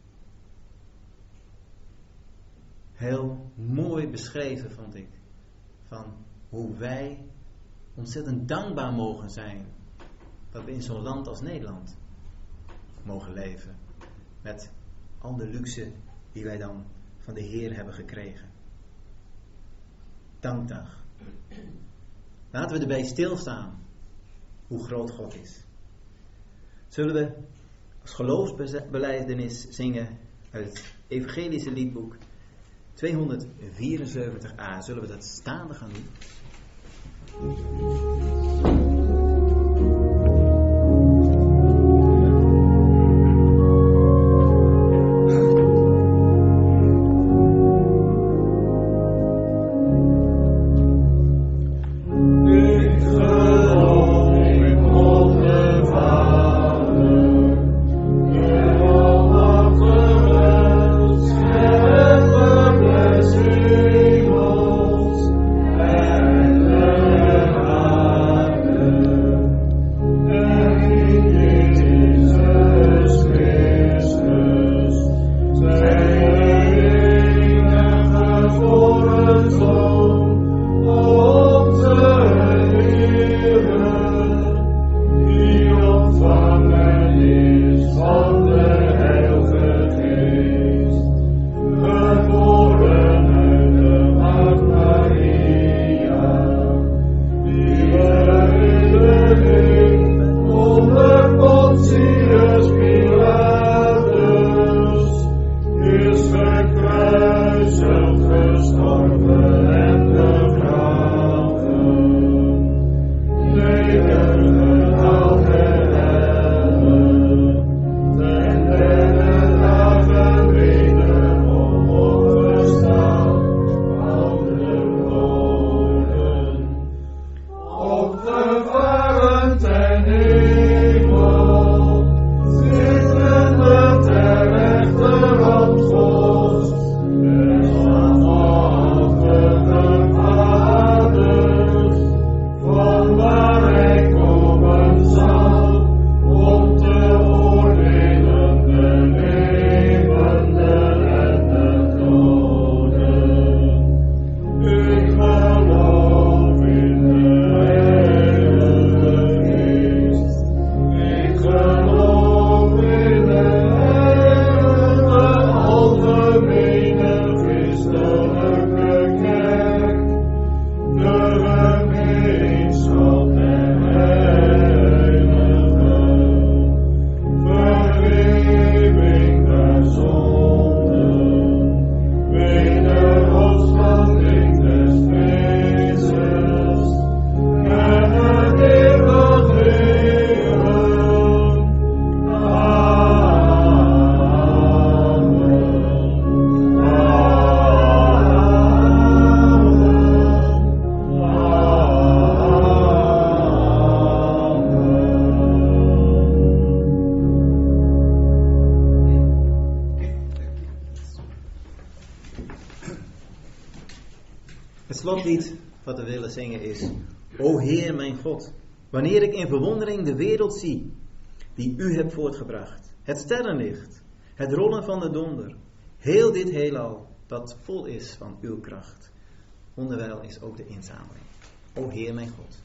Heel mooi beschreven, vond ik, van hoe wij ontzettend dankbaar mogen zijn dat we in zo'n land als Nederland mogen leven. Met al de luxe die wij dan van de Heer hebben gekregen. Dankdag. Laten we erbij stilstaan hoe groot God is. Zullen we als geloofsbelijdenis zingen uit het evangelische liedboek tweehonderdvierenzeventig a. Zullen we dat staande gaan doen? Gestorven en Het slotlied wat we willen zingen is: O Heer mijn God, wanneer ik in verwondering de wereld zie, die u hebt voortgebracht, het sterrenlicht, het rollen van de donder, heel dit heelal dat vol is van uw kracht. Onderwijl is ook de inzameling. O Heer mijn God.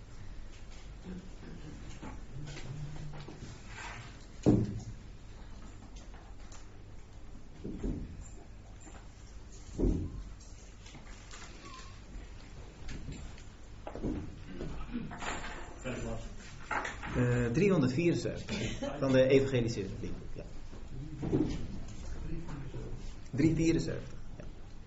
Uh, driehonderdvierenzeventig van de evangelische Bibel. Ja. driehonderdvierenzeventig. Ja.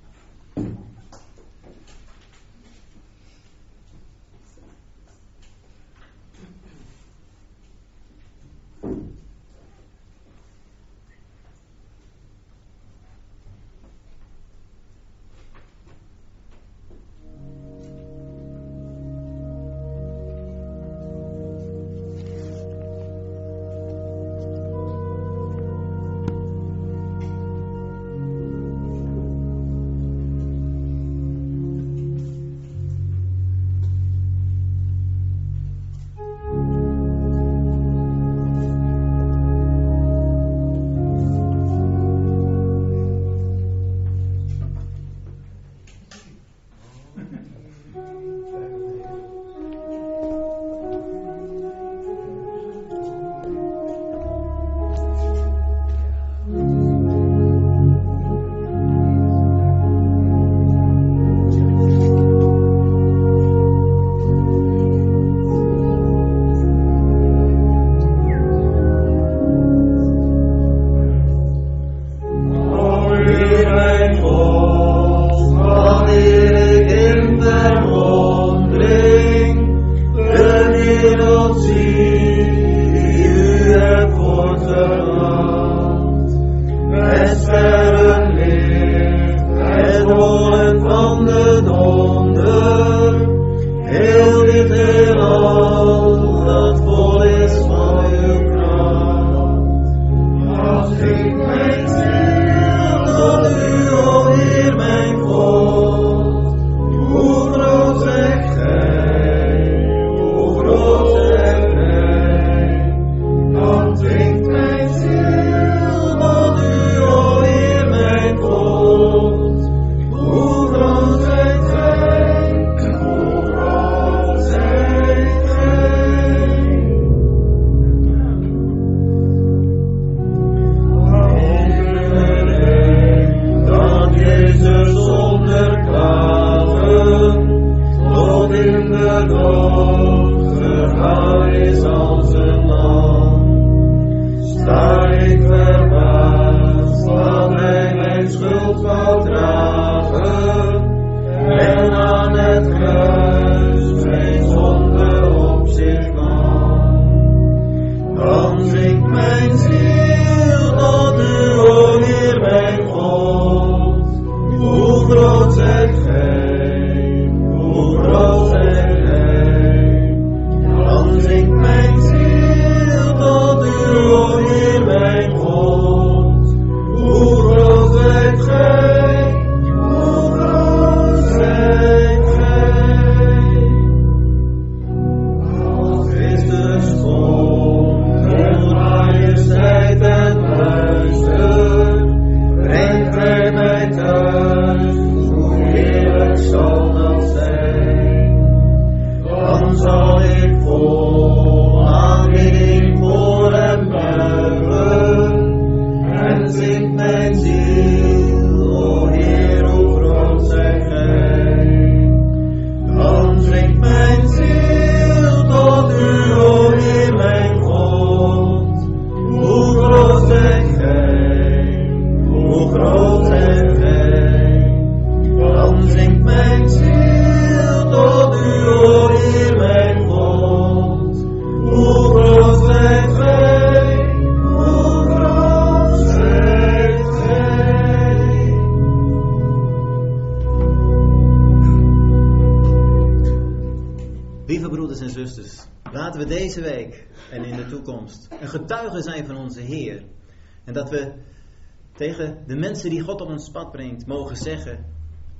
Zijn van onze Heer. En dat we tegen de mensen die God op ons pad brengt mogen zeggen: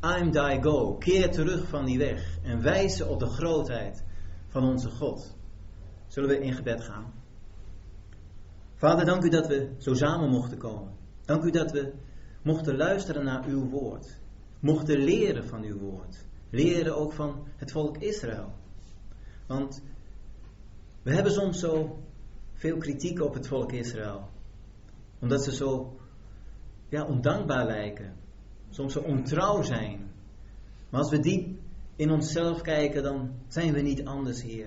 I'm thy go. Keer terug van die weg en wijs ze op de grootheid van onze God. Zullen we in gebed gaan? Vader, dank u dat we zo samen mochten komen. Dank u dat we mochten luisteren naar uw woord. Mochten leren van uw woord. Leren ook van het volk Israël. Want we hebben soms zo veel kritiek op het volk Israël. Omdat ze zo ja, ondankbaar lijken. Soms zo ontrouw zijn. Maar als we diep in onszelf kijken, dan zijn we niet anders, Heer.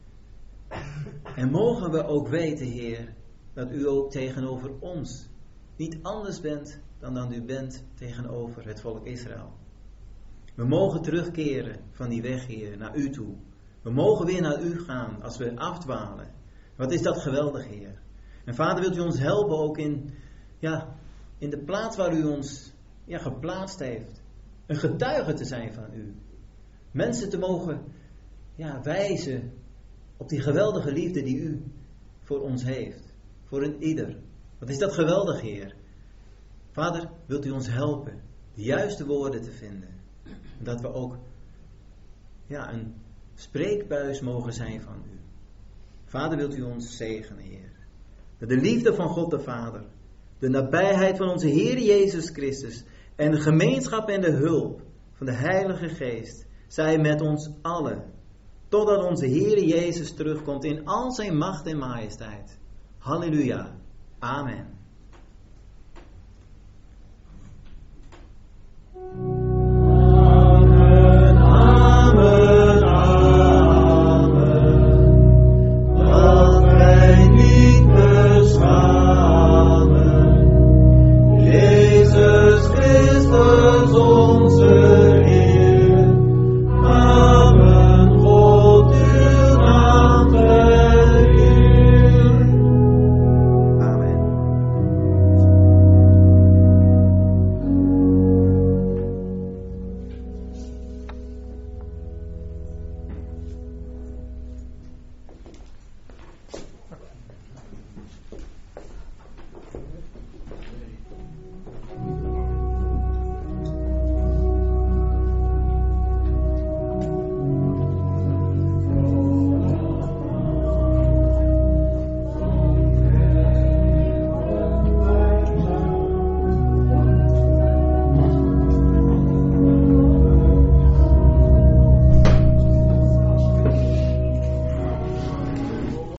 En mogen we ook weten, Heer, dat u ook tegenover ons niet anders bent dan dan u bent tegenover het volk Israël. We mogen terugkeren van die weg, Heer, naar u toe. We mogen weer naar u gaan als we afdwalen. Wat is dat geweldig, Heer. En Vader, wilt u ons helpen ook in, ja, in de plaats waar u ons ja, geplaatst heeft. Een getuige te zijn van u. Mensen te mogen ja, wijzen op die geweldige liefde die u voor ons heeft. Voor een ieder. Wat is dat geweldig, Heer. Vader, wilt u ons helpen de juiste woorden te vinden. En dat we ook ja, een spreekbuis mogen zijn van u. Vader, wilt u ons zegenen, Heer. Dat de liefde van God de Vader, de nabijheid van onze Heer Jezus Christus en de gemeenschap en de hulp van de Heilige Geest zij met ons allen, totdat onze Heer Jezus terugkomt in al zijn macht en majesteit. Halleluja. Amen.